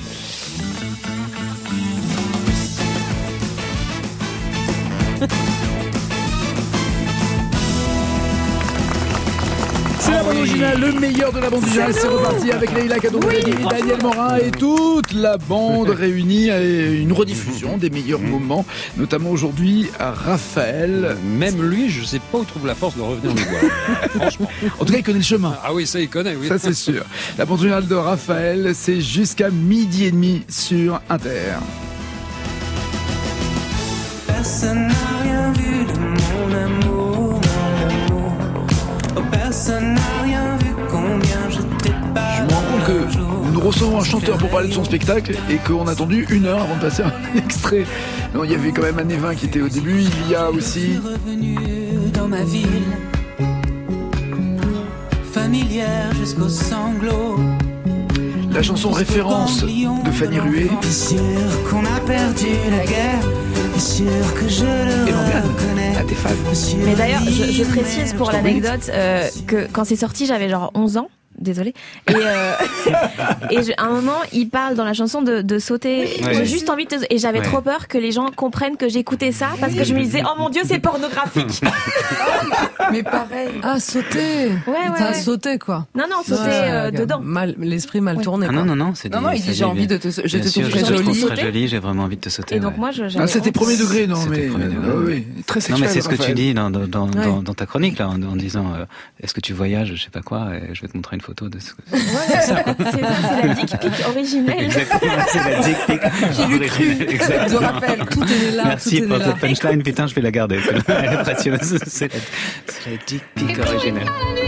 C'est la bande originale, le meilleur de la bande originale. C'est reparti avec Leïla Kaddour, oui, Daniel Morin et toute la bande réunie à une rediffusion des meilleurs moments, notamment aujourd'hui à Raphaël. Même lui, je ne sais pas où trouve la force de revenir nous voir. Franchement. En tout cas, il connaît le chemin. Ah oui, ça, il connaît, oui. Ça, c'est sûr. La bande originale de Raphaël, c'est jusqu'à midi et demi sur Inter. Personne n'a rien vu de mon amour, mon amour. Oh, personne n'a rien vu combien je t'ai pas. Je me rends compte que nous recevons un chanteur pour parler de son spectacle et qu'on a attendu une heure avant de passer un extrait. Non, il y avait quand même un Evin qui était au début, il y a aussi... Je suis revenu dans ma ville, familière jusqu'aux sanglots. La chanson référence de Fanny Rué. Sûr qu'on a perdu la guerre. Sûr que je le reconnais. À tes fans. Mais d'ailleurs, je, je précise pour l'anecdote euh, que quand c'est sorti, j'avais genre onze ans. Désolée. Et, euh, et je, à un moment, il parle dans la chanson de, de sauter. Oui, j'ai oui. juste envie de... Et j'avais ouais. trop peur que les gens comprennent que j'écoutais ça parce que je me disais, oh mon Dieu, c'est pornographique. Mais pareil. Ah, sauter. Ouais, ouais. T'as ouais. sauté, quoi. Non, non, sauter ouais, euh, dedans. Mal, l'esprit mal ouais. tourné. Ah quoi. non, non, non. C'est non, non, il dit, j'ai envie de te, je te trouve très jolie. très jolie, j'ai vraiment envie de te sauter. Et donc, moi, je, ah, c'était premier degré, non, mais. Premier degré. Euh, oui, très sexuel. Non, mais c'est ce que Raphaël. tu dis dans, dans, dans, ouais. dans, dans ta chronique, là, en, en disant, euh, est-ce que tu voyages, je sais pas quoi, et je vais te montrer une photo de ce que. Ouais, c'est ça, c'est ça, c'est la dick pic originelle. Exactement, c'est la dick pic. J'ai lu cru. Je rappelle, tout est là. Merci tout pour est cette punchline, putain, je vais la garder. Elle est précieuse. C'est la, c'est la dick pic originelle.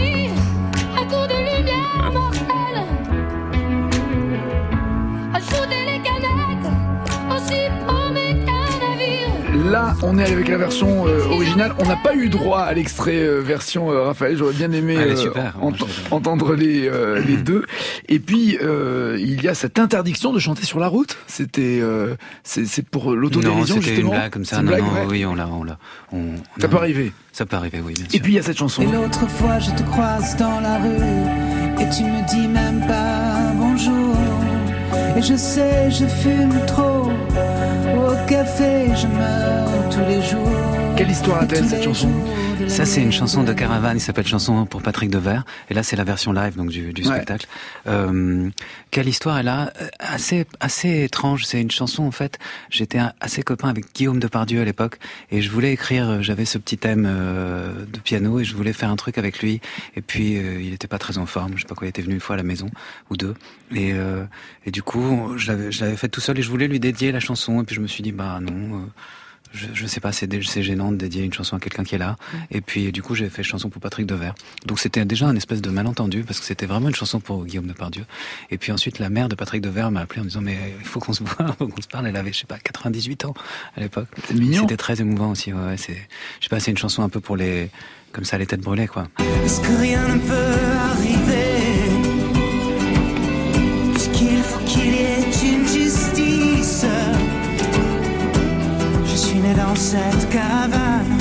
Là, on est avec la version euh, originale. On n'a pas eu droit à l'extrait euh, version euh, Raphaël. J'aurais bien aimé euh, super, ent- entendre les, euh, les deux. Et puis, euh, il y a cette interdiction de chanter sur la route. C'était, euh, c'est, c'est pour l'autodérision, justement. Non, c'était une blague comme ça. Non, blague, non, ouais. oui, on l'a, on l'a. On, ça non, peut arriver. Ça peut arriver, oui, bien sûr. Et puis, il y a cette chanson. Et l'autre fois, je te croise dans la rue et tu me dis même pas bonjour. Et je sais, je fume trop. Au café, je meurs tous les jours. Quelle histoire a-t-elle cette chanson ? Ça, c'est une chanson de Caravane, il s'appelle Chanson pour Patrick Devers. Et là, c'est la version live donc du, du ouais. spectacle. Euh, quelle histoire elle a ? Assez, assez étrange. C'est une chanson, en fait. J'étais assez copain avec Guillaume Depardieu à l'époque. Et je voulais écrire, j'avais ce petit thème euh, de piano et je voulais faire un truc avec lui. Et puis, euh, il était pas très en forme. Je sais pas quoi, il était venu une fois à la maison, ou deux. Et, euh, et du coup, je l'avais, je l'avais fait tout seul et je voulais lui dédier la chanson. Et puis, je me suis dit, bah non... Euh, Je, je sais pas, c'est, c'est gênant de dédier une chanson à quelqu'un qui est là. Et puis, du coup, j'ai fait chanson pour Patrick Devers. Donc, c'était déjà un espèce de malentendu, parce que c'était vraiment une chanson pour Guillaume Depardieu. Et puis ensuite, la mère de Patrick Devers m'a appelé en me disant, mais il faut qu'on se voit, il faut qu'on se parle. Elle avait, je sais pas, quatre-vingt-dix-huit ans à l'époque. C'est mignon. C'était très émouvant aussi, ouais, ouais, c'est, je sais pas, c'est une chanson un peu pour les, comme ça, les têtes brûlées, quoi. Est-ce que rien ne peut arriver? Puisqu'il faut qu'il y ait une justice. Je suis né dans cette caravane.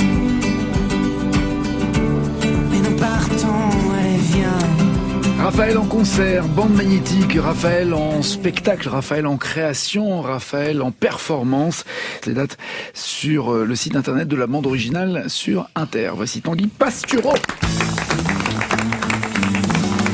Mais nous partons, allez viens. Raphaël en concert, bande magnétique, Raphaël en spectacle, Raphaël en création, Raphaël en performance. Ces dates sur le site internet de la bande originale sur Inter. Voici Tanguy Pastureau.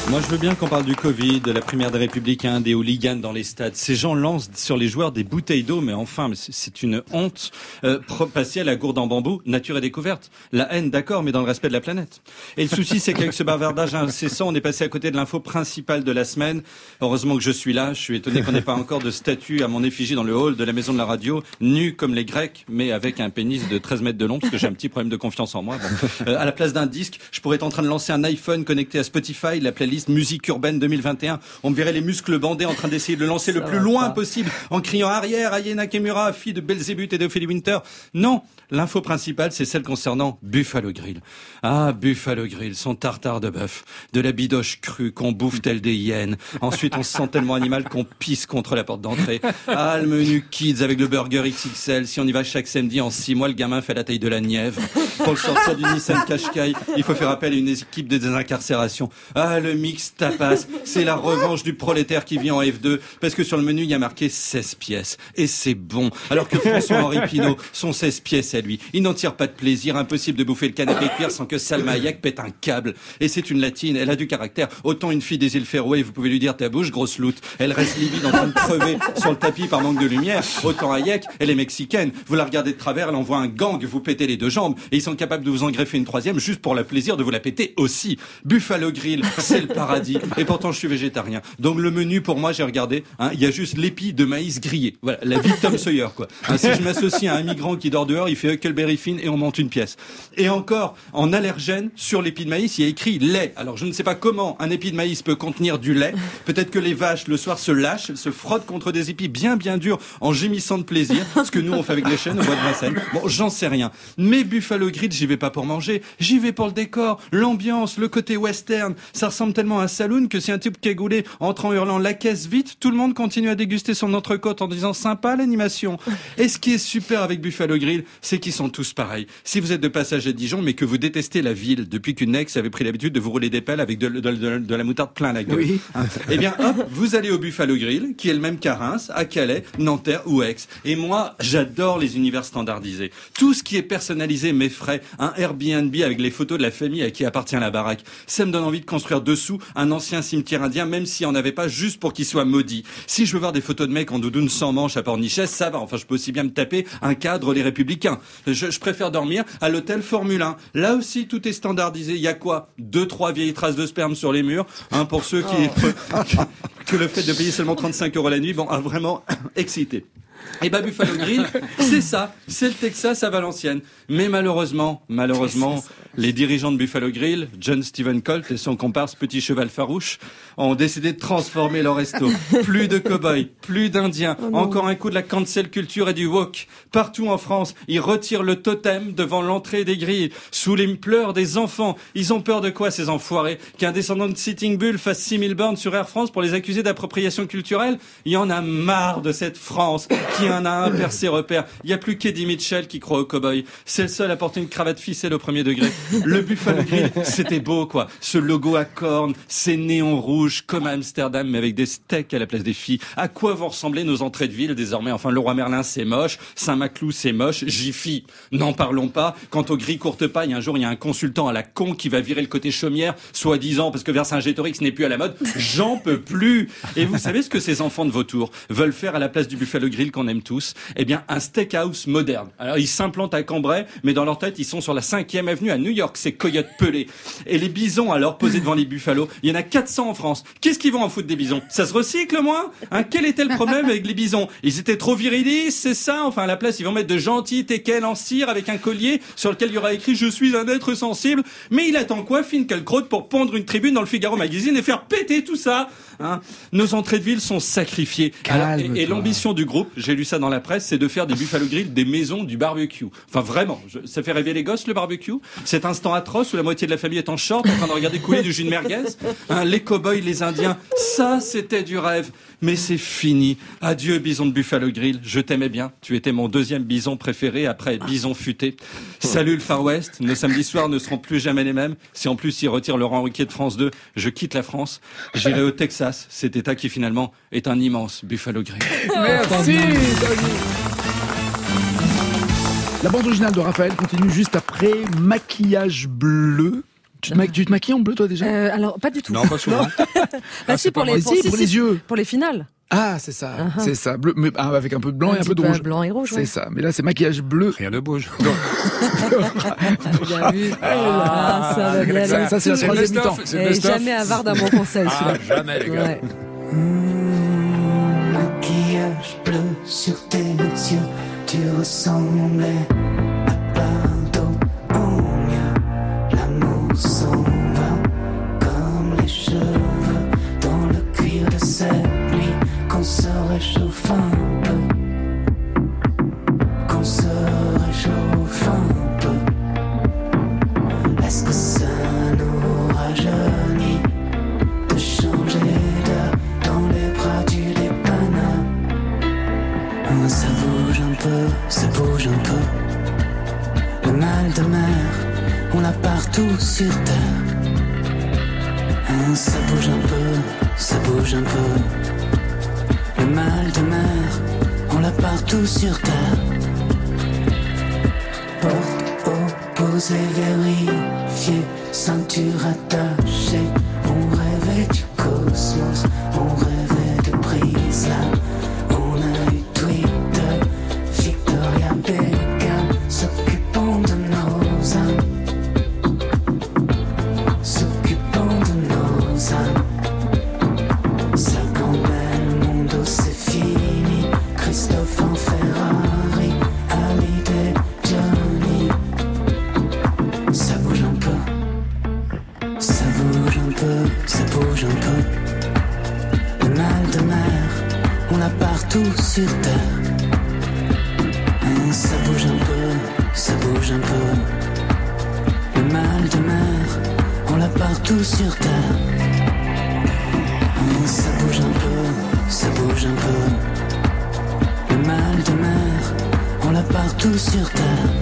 Moi, je veux bien qu'on parle du Covid, de la primaire des Républicains, des hooligans dans les stades. Ces gens lancent sur les joueurs des bouteilles d'eau, mais enfin, mais c'est une honte. Euh, passer à la gourde en bambou, nature et découverte. La haine, d'accord, mais dans le respect de la planète. Et le souci, c'est qu'avec ce bavardage incessant, on est passé à côté de l'info principale de la semaine. Heureusement que je suis là. Je suis étonné qu'on n'ait pas encore de statue à mon effigie dans le hall de la maison de la radio, nu comme les Grecs, mais avec un pénis de treize mètres de long, parce que j'ai un petit problème de confiance en moi. Bon. Euh, à la place d'un disque, je pourrais être en train de lancer un iPhone connecté à Spotify, la playlist musique urbaine deux mille vingt et un. On me verrait les muscles bandés en train d'essayer de le lancer le plus loin possible en criant arrière, Aya Nakamura, fille de Belzébuth et d'Ophélie Winter. Non, l'info principale, c'est celle concernant Buffalo Grill. Ah, Buffalo Grill, son tartare de bœuf, de la bidoche crue qu'on bouffe tel des hyènes. Ensuite, on se sent tellement animal qu'on pisse contre la porte d'entrée. Ah, le menu kids avec le burger X X L. Si on y va chaque samedi, en six mois, le gamin fait la taille de la Nièvre. Pour le sortir du Nissan Qashqai, il faut faire appel à une équipe de désincarcération. Ah, le mix tapas, c'est la revanche du prolétaire qui vit en F deux, parce que sur le menu, il y a marqué seize pièces. Et c'est bon. Alors que François-Henri Pinault, son seize pièces à lui, il n'en tire pas de plaisir. Impossible de bouffer le canapé cuir sans que Salma Hayek pète un câble. Et c'est une latine, elle a du caractère. Autant une fille des îles Féroé, vous pouvez lui dire ta bouche, grosse loute. Elle reste livide en train de crever sur le tapis par manque de lumière. Autant Hayek, elle est mexicaine. Vous la regardez de travers, elle envoie un gang, vous pétez les deux jambes. Et ils sont capables de vous en greffer une troisième juste pour le plaisir de vous la péter aussi. Buffalo Grill, c'est le paradis. Et pourtant, je suis végétarien. Donc le menu, pour moi, j'ai regardé, hein, il y a juste l'épi de maïs grillé. Voilà, la vie de Tom Sawyer, quoi. Hein, si je m'associe à un migrant qui dort dehors, il fait Huckleberry Finn et on monte une pièce. Et encore, en allergène, sur l'épi de maïs, il y a écrit lait. Alors je ne sais pas comment un épi de maïs peut contenir du lait. Peut-être que les vaches, le soir, se lâchent, elles se frottent contre des épis bien bien durs en gémissant de plaisir. Ce que nous, on fait avec les chênes au bois de Vincennes. Bon, j'en sais rien. Mais Buffalo Grill, j'y vais pas pour manger. J'y vais pour le décor, l'ambiance, le côté western. Ça ressemble tellement à un saloon que si un type cagoulé entre en hurlant la caisse vite, tout le monde continue à déguster son entrecôte en disant sympa l'animation. Et ce qui est super avec Buffalo Grill, c'est qu'ils sont tous pareils. Si vous êtes de passage à Dijon, mais que vous détestez la ville depuis qu'une ex avait pris l'habitude de vous rouler des pelles avec de, de, de, de la moutarde plein la gueule. Oui. Hein. Eh bien, hop, vous allez au Buffalo Grill, qui est le même qu'à Reims, à Calais, Nanterre ou Aix. Et moi, j'adore les univers standardisés. Tout ce qui est personnalisé m'effraie. Un Airbnb avec les photos de la famille à qui appartient la baraque. Ça me donne envie de construire dessous un ancien cimetière indien, même s'il n'y en avait pas, juste pour qu'il soit maudit. Si je veux voir des photos de mecs en doudoune sans manche à Pornichet, ça va. Enfin, je peux aussi bien me taper un cadre Les Républicains. Je, je préfère dormir à l'hôtel Formule un. Là aussi, tout est standardisé. Il y a quoi? Deux, trois vieilles traces de sperme sur les murs. Hein, pour ceux qui... Oh. que, que le fait de payer seulement trente-cinq euros la nuit, bon, a vraiment excité. Et bah Buffalo Grill, c'est ça, c'est le Texas à Valenciennes. Mais malheureusement, malheureusement, les dirigeants de Buffalo Grill, John Stephen Colt et son comparse Petit Cheval Farouche, ont décidé de transformer leur resto. Plus de cow-boys, plus d'indiens, oh encore un coup de la cancel culture et du woke. Partout en France, ils retirent le totem devant l'entrée des grilles, sous les pleurs des enfants. Ils ont peur de quoi, ces enfoirés? Qu'un descendant de Sitting Bull fasse six mille bornes sur Air France pour les accuser d'appropriation culturelle? Il y en a marre de cette France qui en a un père ses repères. Il n'y a plus qu'Eddie Mitchell qui croit au cow-boy. C'est le seul à porter une cravate ficelle au premier degré. Le Buffalo Grill, c'était beau, quoi. Ce logo à cornes, ces néons rouges, comme à Amsterdam, mais avec des steaks à la place des filles. À quoi vont ressembler nos entrées de ville, désormais? Enfin, le Roi Merlin, c'est moche. Saint-Maclou, c'est moche. Jiffy, n'en parlons pas. Quant au gris courte paille, un jour, il y a un consultant à la con qui va virer le côté chaumière, soi-disant, parce que Vercingétorix n'est plus à la mode. J'en peux plus. Et vous savez ce que ces enfants de vautours veulent faire à la place du Buffalo Grill qu'on aime tous? Eh bien, un steakhouse moderne. Alors, ils s'implantent à Cambrai, mais dans leur tête, ils sont sur la cinquième avenue à New York, ces coyotes pelés. Et les bisons, alors, posés devant les buffalo, il y en a quatre cents en France. Qu'est-ce qu'ils vont en foutre des bisons? Ça se recycle, moi? Hein, quel était le problème avec les bisons? Ils étaient trop virilistes, c'est ça? Enfin, à la place, ils vont mettre de gentils teckels en cire avec un collier sur lequel il y aura écrit « Je suis un être sensible ». Mais il attend quoi, Finkielkraut, pour pondre une tribune dans le Figaro Magazine et faire péter tout ça? Hein, nos entrées de ville sont sacrifiées. Alors, et, et l'ambition du groupe, j'ai lu ça dans la presse, c'est de faire des Buffalo Grill des maisons du barbecue. Enfin, vraiment, je, ça fait rêver les gosses, le barbecue. Cet instant atroce où la moitié de la famille est en short, en train de regarder couler du jus de merguez. Hein, les cow-boys, les indiens, ça, c'était du rêve. Mais c'est fini. Adieu, bison de Buffalo Grill. Je t'aimais bien. Tu étais mon deuxième bison préféré après bison futé. Salut le Far West. Nos samedis soirs ne seront plus jamais les mêmes. Si en plus ils retirent Laurent Ruquier de France deux, je quitte la France. J'irai au Texas, cet état qui finalement est un immense Buffalo Grill. Merci, La bande originale de Raphaël continue juste après Maquillage bleu. Tu te, ma- tu te maquilles en bleu, toi, déjà? Euh, alors, pas du tout. Non, pas souvent. bah, Ah, si, c'est pour pas les, moi. Si, pour les yeux. Pour les finales. Ah, c'est ça, Uh-huh. c'est ça, bleu, mais ah, avec un peu de blanc Un et un peu petit de peu rouge. blanc et rouge, C'est ouais. ça, mais là c'est maquillage bleu. Rien ne bouge. Bien vu. Ah, ça va bien ça, aller. ça, c'est la C'est troisième best-of, mi-temps. c'est Et best-of. jamais avare d'un bon conseil. Ah, celui-là. jamais, les gars. Ouais. Mmh, maquillage bleu sur tes yeux, tu ressemblais à Pardo en mieux. L'amour s'en va comme les cheveux dans le cuir de cette nuit. Qu'on se réchauffe un peu, qu'on se réchauffe un peu. Est-ce que ça nous rajeunit de changer d'heure dans les bras du dépanneur? Oh, ça bouge un peu, ça bouge un peu. Le mal de mer, on l'a partout sur terre. Oh, ça bouge un peu, ça bouge un peu. Le mal de mer, on l'a partout sur terre. Porte opposée vérifiée, ceinture attachée. On rêvait du cosmos, on rêvait de prise là. On a eu Twitter, Victoria Beckham, s'occupant de nos âmes, s'occupant de nos âmes. Cinquante belles, monde c'est fini. Christophe en Ferrari, Hallyday, Johnny. Ça bouge un peu, ça bouge un peu, ça bouge un peu. Le mal de mer, on l'a partout sur terre. Hein, ça bouge un peu, ça bouge un peu. Le mal de mer, on l'a partout sur terre. Hein, ça bouge un peu, ça bouge un peu. Le mal de mer, on l'a partout sur terre.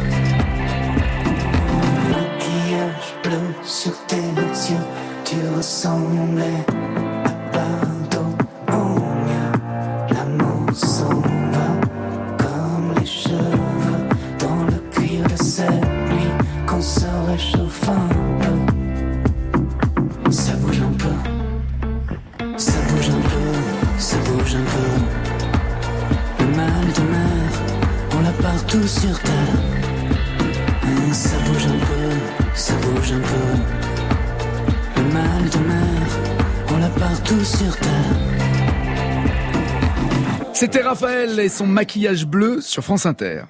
Maquillage bleu sur tes yeux, tu ressemblais à Pardo en mieux. L'amour s'en va comme les cheveux dans le cuir de cette nuit. Qu'on se réchauffe un peu, ça bouge un peu, ça bouge un peu, ça bouge un peu. Le mal de mer, on l'a partout sur terre. Hein, ça bouge un peu, ça bouge un peu. Le mal de mer, on l'a partout sur terre. C'était Raphaël et son maquillage bleu sur France Inter.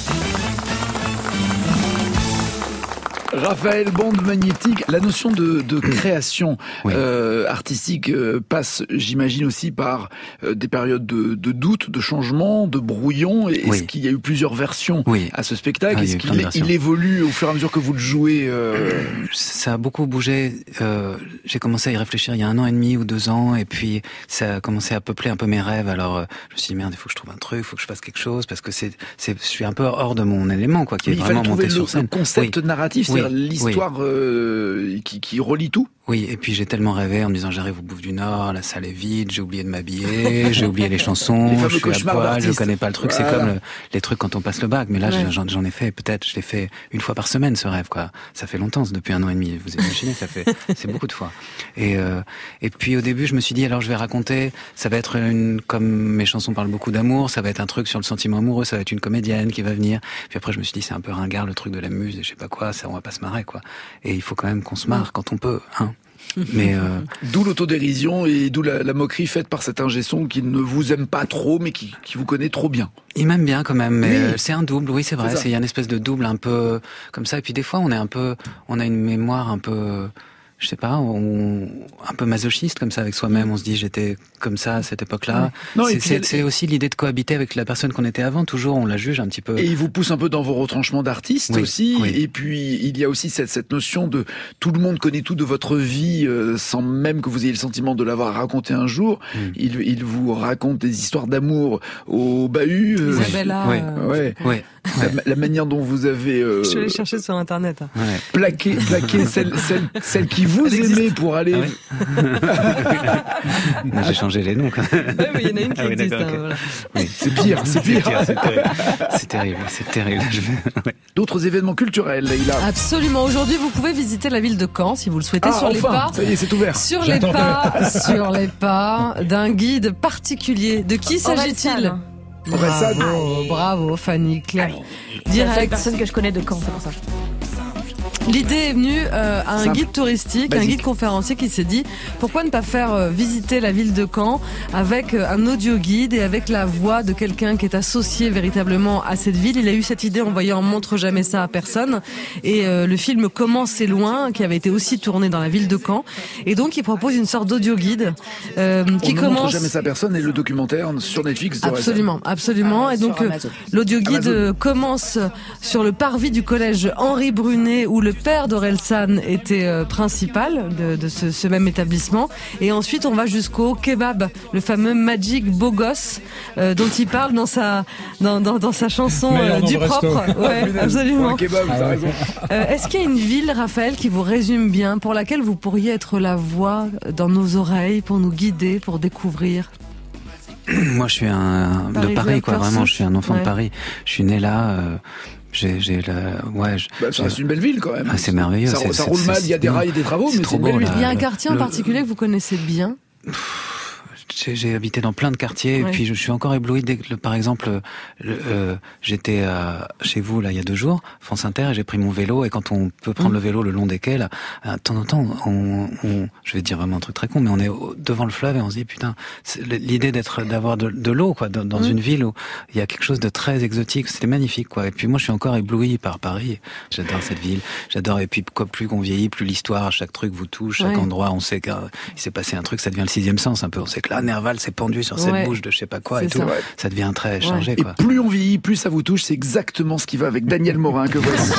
Raphaël, bande magnétique, la notion de, de création oui. euh, artistique euh, passe, j'imagine, aussi par euh, des périodes de, de doute, de changement, de brouillon. Est-ce oui. qu'il y a eu plusieurs versions oui. à ce spectacle? ah, Est-ce qu'il il évolue au fur et à mesure que vous le jouez euh... Ça a beaucoup bougé. Euh, j'ai commencé à y réfléchir il y a un an et demi ou deux ans, et puis ça a commencé à peupler un peu mes rêves. Alors euh, je me suis dit, merde, il faut que je trouve un truc, il faut que je fasse quelque chose, parce que c'est, c'est, je suis un peu hors de mon élément, quoi, qui Mais est vraiment monté le, sur scène. Le concept oui. narratif, c'est oui. l'histoire oui. euh, qui, qui relie tout. Oui, et puis j'ai tellement rêvé en me disant j'arrive au Bouffe du Nord, la salle est vide, j'ai oublié de m'habiller, j'ai oublié les chansons, les je suis à poil, je connais pas le truc. Voilà. C'est comme le, les trucs quand on passe le bac, mais là ouais. j'en, j'en ai fait peut-être, je l'ai fait une fois par semaine ce rêve, quoi. Ça fait longtemps, depuis un an et demi. Vous imaginez, ça fait, c'est beaucoup de fois. Et euh, et puis au début je me suis dit alors je vais raconter, ça va être une, comme mes chansons parlent beaucoup d'amour, ça va être un truc sur le sentiment amoureux, ça va être une comédienne qui va venir. Puis après je me suis dit c'est un peu ringard le truc de la muse et je sais pas quoi, ça on va pas se marrer, quoi. Et il faut quand même qu'on se marre quand on peut, hein. Mais euh... d'où l'autodérision et d'où la, la moquerie faite par cet ingé son qui ne vous aime pas trop mais qui, qui vous connaît trop bien. Il m'aime bien quand même, mais oui. c'est un double, oui c'est vrai, c'est il y a une espèce de double un peu comme ça, et puis des fois on est un peu, on a une mémoire un peu, je sais pas, on, un peu masochiste comme ça avec soi-même, on se dit j'étais comme ça à cette époque-là. Ouais. Non, c'est, c'est, elle... c'est aussi l'idée de cohabiter avec la personne qu'on était avant, toujours on la juge un petit peu. Et il vous pousse un peu dans vos retranchements d'artiste oui, aussi, oui. Et puis il y a aussi cette, cette notion de tout le monde connaît tout de votre vie euh, sans même que vous ayez le sentiment de l'avoir raconté un jour. Mm. Il, il vous raconte des histoires d'amour au bahut. Euh, Isabella. Ouais. Euh, ouais. ouais. La, la manière dont vous avez... Euh, je suis allée chercher sur Internet. Hein. Ouais. Plaqué, plaqué celle, celle, celle qui vous aimez pour aller... Ah ouais. J'ai changé les noms, quand même. Ouais, mais il y en a une qui Ah oui, existe. d'accord, hein, ok. voilà. Oui, c'est pire, c'est pire. C'est terrible, c'est terrible, c'est terrible. Je vais- ouais. D'autres événements culturels, Leïla. Absolument. Aujourd'hui, vous pouvez visiter la ville de Caen, si vous le souhaitez, Ah, sur les enfin, pas. ça y est, c'est ouvert. Sur les J'attendais. pas, sur les pas d'un guide particulier. De qui s'agit-il? Orelsan. Orelsan. Bravo, bravo, Fanny, Claire. C'est la seule Direct. personne que je connais de Caen, c'est pour ça. L'idée est venue euh, à un Simple. guide touristique, un Basique. guide conférencier qui s'est dit pourquoi ne pas faire euh, visiter la ville de Caen avec euh, un audio guide et avec la voix de quelqu'un qui est associé véritablement à cette ville. Il a eu cette idée en voyant Montre jamais ça à personne et euh, le film Comment c'est loin qui avait été aussi tourné dans la ville de Caen et donc il propose une sorte d'audio guide euh, qui On ne commence montre jamais sa personne et le documentaire sur Netflix. de Absolument, absolument. Et donc, euh, l'audio guide Amazon. euh, commence sur le parvis du collège Henri Brunet, où le père d'Orelsan était euh, principal de, de ce, ce même établissement. Et ensuite, on va jusqu'au kebab, le fameux Magic Beau Gosse, euh, dont il parle dans sa, dans, dans, dans sa chanson Meilleur euh, nom du de resto. propre. Ouais, Pour absolument. un kebab, t'as raison. Euh, Est-ce qu'il y a une ville, Raphaël, qui vous résume bien, pour laquelle vous pourriez être la voix dans nos oreilles, pour nous guider, pour découvrir? Moi, je suis un Paris, de Paris, quoi. Cœur Vraiment, Souche. je suis un enfant Ouais. de Paris. Je suis né là. Euh, j'ai, j'ai le, ouais. Je, Bah, ça reste une belle ville quand même. Ah, c'est merveilleux. Ça, c'est, ça c'est, roule c'est, mal, il y a des non, rails et des travaux, c'est mais trop c'est une beau, belle là. ville. Il y a un le- quartier en le- particulier que vous connaissez bien? J'ai, j'ai habité dans plein de quartiers Ouais. et puis je suis encore ébloui dès que, le- par exemple, le, euh, j'étais euh, chez vous là il y a deux jours, France Inter, et j'ai pris mon vélo et quand on peut prendre Mmh. le vélo le long des quais là, euh, de temps en temps, on, on, je vais te dire vraiment un truc très con, mais on est au- devant le fleuve et on se dit putain, c'est l'idée d'être, d'avoir de, de l'eau quoi, dans, dans Mmh. une ville où il y a quelque chose de très exotique, c'était magnifique quoi. Et puis moi je suis encore ébloui par Paris, j'adore cette ville, j'adore et puis quoi, plus qu'on vieillit, plus l'histoire, chaque truc vous touche, chaque Ouais. endroit, on sait qu'il s'est passé un truc, ça devient le sixième sens un peu, on sait que là Nerval s'est pendu sur cette Ouais. bouche de je sais pas quoi C'est et tout, ça. ça. devient très changé Et quoi. plus on vieillit, plus ça vous touche. C'est exactement ce qui va avec Daniel Morin que voici.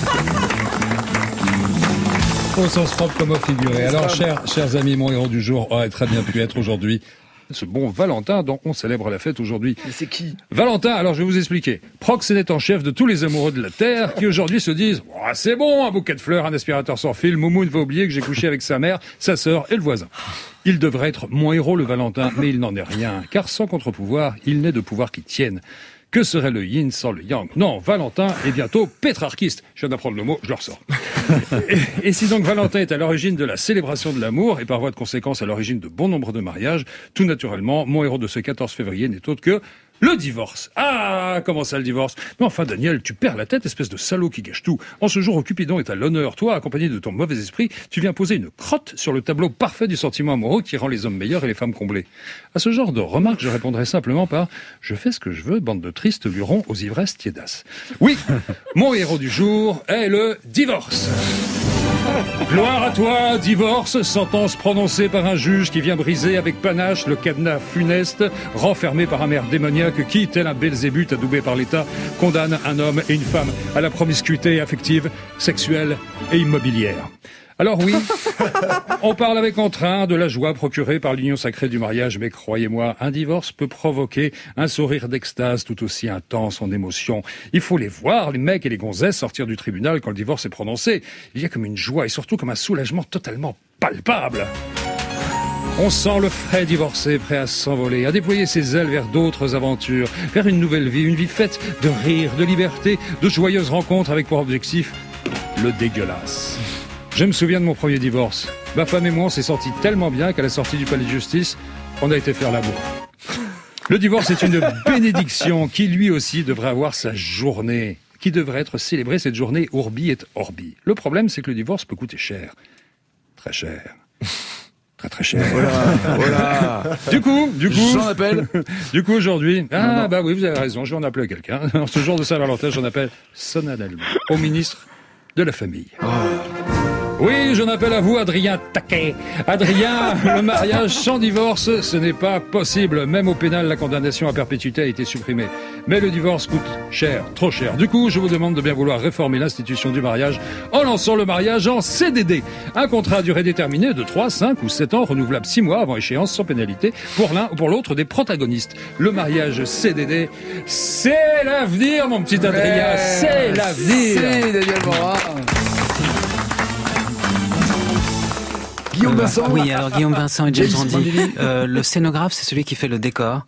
Au sens propre comme au figuré. Alors, chers, chers amis, mon héros du jour aurait très bien pu être aujourd'hui ce bon Valentin dont on célèbre la fête aujourd'hui. Mais c'est qui? Valentin, alors je vais vous expliquer. Proxénète en chef de tous les amoureux de la Terre qui aujourd'hui se disent oh, « C'est bon, un bouquet de fleurs, un aspirateur sans fil, Moumoune va oublier que j'ai couché avec sa mère, sa sœur et le voisin. » Il devrait être mon héros le Valentin, mais il n'en est rien, car sans contre-pouvoir, il n'est de pouvoir qui tienne. Que serait le yin sans le yang? Non, Valentin est bientôt pétrarchiste. Je viens d'apprendre le mot, je le ressors. et, et si donc Valentin est à l'origine de la célébration de l'amour, et par voie de conséquence à l'origine de bon nombre de mariages, tout naturellement, mon héros de ce quatorze février n'est autre que le divorce. Ah, comment ça le divorce? Mais enfin, Daniel, tu perds la tête, espèce de salaud qui gâche tout. En ce jour où Cupidon est à l'honneur, toi, accompagné de ton mauvais esprit, tu viens poser une crotte sur le tableau parfait du sentiment amoureux qui rend les hommes meilleurs et les femmes comblées. À ce genre de remarques, je répondrai simplement par « Je fais ce que je veux, bande de tristes lurons aux ivresses tiédasses ». Oui, mon héros du jour est le divorce. Gloire à toi, divorce, sentence prononcée par un juge qui vient briser avec panache le cadenas funeste, renfermé par un maire démoniaque qui, tel un Belzébuth adoubé par l'État, condamne un homme et une femme à la promiscuité affective, sexuelle et immobilière. Alors oui, on parle avec entrain de la joie procurée par l'union sacrée du mariage, mais croyez-moi, un divorce peut provoquer un sourire d'extase tout aussi intense en émotion. Il faut les voir, les mecs et les gonzesses, sortir du tribunal quand le divorce est prononcé. Il y a comme une joie et surtout comme un soulagement totalement palpable. On sent le frais divorcé prêt à s'envoler, à déployer ses ailes vers d'autres aventures, vers une nouvelle vie, une vie faite de rire, de liberté, de joyeuses rencontres avec pour objectif le dégueulasse. Je me souviens de mon premier divorce. Ma femme et moi, on s'est sentis tellement bien qu'à la sortie du palais de justice, on a été faire l'amour. Le divorce est une bénédiction qui, lui aussi, devrait avoir sa journée, qui devrait être célébrée cette journée Urbi et Orbi. Le problème, c'est que le divorce peut coûter cher. Très cher. Très très cher. Voilà, voilà. Du coup, du coup. J'en appelle. Du coup, aujourd'hui. Ah, Non, non. bah oui, vous avez raison, je vais en appeler quelqu'un. En ce jour de Saint-Valentin, j'en appelle solennellement au ministre de la Famille. Oh. Oui, j'en appelle à vous, Adrien Taquet. Adrien, le mariage sans divorce, ce n'est pas possible. Même au pénal, la condamnation à perpétuité a été supprimée. Mais le divorce coûte cher, trop cher. Du coup, je vous demande de bien vouloir réformer l'institution du mariage en lançant le mariage en C D D. Un contrat à durée déterminée de trois, cinq ou sept ans, renouvelable six mois avant échéance sans pénalité pour l'un ou pour l'autre des protagonistes. Le mariage C D D, c'est l'avenir, mon petit Adrien, c'est l'avenir. C'est Daniel Morin. Guillaume Vincent. Oui, alors Guillaume Vincent et James James Randi. Randi. Euh, le scénographe, c'est celui qui fait le décor,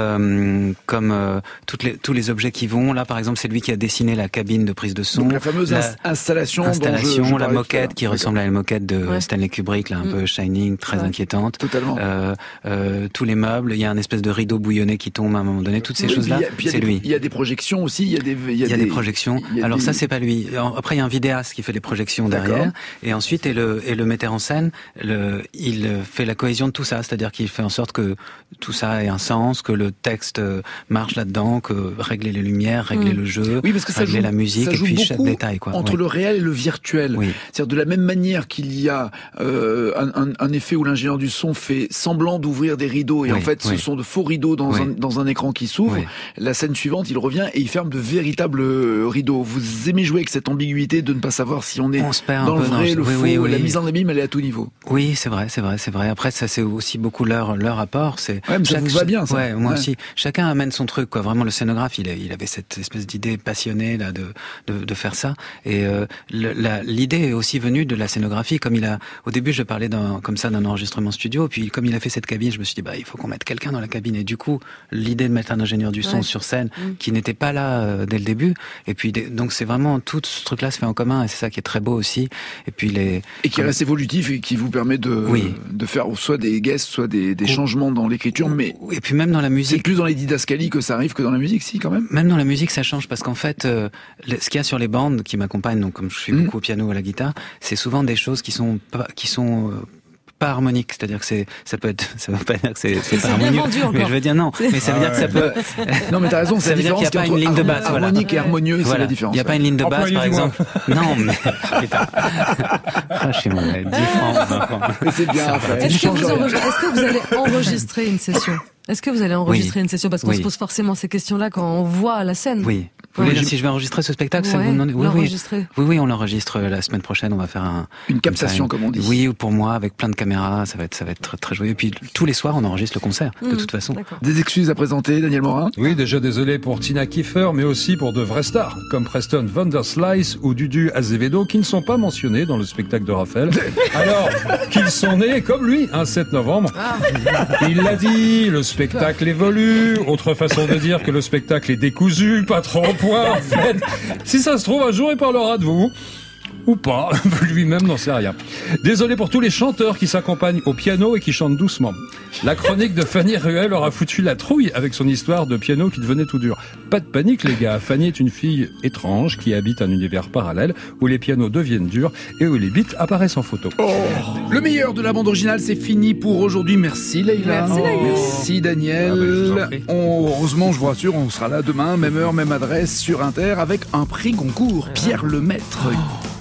euh, comme euh, toutes les, tous les objets qui vont. Là, par exemple, c'est lui qui a dessiné la cabine de prise de son. Donc la fameuse ins- installation, installation, dont je, je la parlais moquette tout qui à l'heure. ressemble à la moquette de Ouais. Stanley Kubrick, là, un Mm. peu Shining, très Ouais. inquiétante. Totalement. Euh, euh, tous les meubles, il y a un espèce de rideau bouillonné qui tombe à un moment donné. Toutes ces Oui, choses-là, puis il y a- puis il y a c'est des- lui. Il y a des projections aussi. Il y a des. Il y a des projections. il y a Alors des- ça, c'est pas lui. Alors, après, il y a un vidéaste qui fait les projections D'accord. derrière. Et ensuite, et le, et le metteur en scène, le, il fait la cohésion de tout ça. C'est-à-dire qu'il fait en sorte que tout ça ait un sens, que le texte euh, marche là-dedans, que régler les lumières, régler Mm. le jeu, Oui, parce que ça régler joue, la musique, ça et joue puis chaque beaucoup détail, quoi. entre Ouais. le réel et le virtuel. Oui. C'est-à-dire de la même manière qu'il y a euh, un, un, un effet où l'ingénieur du son fait semblant d'ouvrir des rideaux et Oui, en fait ce oui. sont de faux rideaux dans, Oui. un, dans un écran qui s'ouvre. Oui. La scène suivante, il revient et il ferme de véritables euh, rideaux. Vous aimez jouer avec cette ambiguïté de ne pas savoir si on est On se perd un dans le peu dans vrai, le- le oui, faux. oui, oui. La mise en abîme, elle est à tout niveau. Oui, c'est vrai, c'est vrai, c'est vrai. Après, ça, c'est aussi beaucoup leur, leur apport. C'est Ouais, mais ça vous va bien, ça. Ouais, moi Ouais. aussi. Chacun amène son truc, quoi. Vraiment, le scénographe, il, a- il avait cette espèce d'idée passionnée, là, de, de, de faire ça. Et, euh, le- la- l'idée est aussi venue de la scénographie. Comme il a, au début, je parlais d'un, comme ça, d'un enregistrement studio. Puis, comme il a fait cette cabine, je me suis dit, bah, il faut qu'on mette quelqu'un dans la cabine. Et du coup, l'idée de mettre un ingénieur du son Ouais. sur scène, Mm. qui n'était pas là euh, dès le début. Et puis, des- donc, c'est vraiment, tout ce truc-là se fait en commun. Et c'est ça qui est très beau aussi. Et puis, les, Et qui reste évolutif et qui vous permet de, Oui. de faire soit des guests, soit des, des changements dans l'écriture. Mais et puis, même dans la musique. c'est plus dans les didascalies que ça arrive que dans la musique, si, quand même. Même dans la musique, ça change parce qu'en fait, euh, le- ce qu'il y a sur les bandes qui m'accompagnent, donc comme je suis Mhm. beaucoup au piano ou à la guitare, c'est souvent des choses qui sont pas, qui sont euh, pas harmoniques. C'est-à-dire que c'est, ça peut être, ça veut pas dire que c'est, c'est pas C'est bien harmonieux. vendu encore. Mais je veux dire non. Mais ça veut Ah dire que ça peut. Non, mais t'as raison, c'est Ça la veut dire qu'il différence n'y a pas entre une ligne de basse. Voilà. harmonique et harmonieux, c'est Voilà. la différence. Il n'y a pas une ligne de basse, Employé par du mois. exemple. Non, mais putain. Ah, je suis mauvais. dix francs. vingt francs. Mais c'est bien, Raphaël. Est-ce Tu que, changes vous rien. enregistrez- est-ce que vous allez enregistrer une session Est-ce que vous allez enregistrer Oui. une session Parce qu'on Oui. se pose forcément ces questions-là quand on voit la scène. Oui. Vous voulez Ouais. dire si je vais enregistrer ce spectacle, ça Ouais, vous demandez? Oui, oui. l'enregistrer. Oui, oui, on l'enregistre la semaine prochaine. On va faire un, Une captation, comme on dit. Oui, pour moi, avec plein de caméras. Ça va être, ça va être très, très joyeux. Et puis, tous les soirs, on enregistre le concert, de Mmh, toute façon. d'accord. Des excuses à présenter, Daniel Morin. Oui, déjà désolé pour Tina Kiefer, mais aussi pour de vrais stars, comme Preston Vanderslice ou Dudu Azevedo, qui ne sont pas mentionnés dans le spectacle de Raphaël, alors qu'ils sont nés, comme lui, un sept novembre. Il l'a dit, le spectacle évolue, autre façon de dire que le spectacle est décousu, pas trop au point, en fait. Si ça se trouve, un jour, il parlera de vous. Ou pas, lui-même n'en sait rien. Désolé pour tous les chanteurs qui s'accompagnent au piano et qui chantent doucement. La chronique de Fanny Ruel aura foutu la trouille avec son histoire de piano qui devenait tout dur. Pas de panique les gars, Fanny est une fille étrange qui habite un univers parallèle où les pianos deviennent durs et où les beats apparaissent en photo. Oh, le meilleur de la bande originale, c'est fini pour aujourd'hui. Merci Leïla. Merci, Leïla. Merci Daniel. Ah bah, je vous en prie. On- heureusement, je vous rassure, on sera là demain, même heure, même adresse sur Inter avec un prix Goncourt. Pierre Lemaître.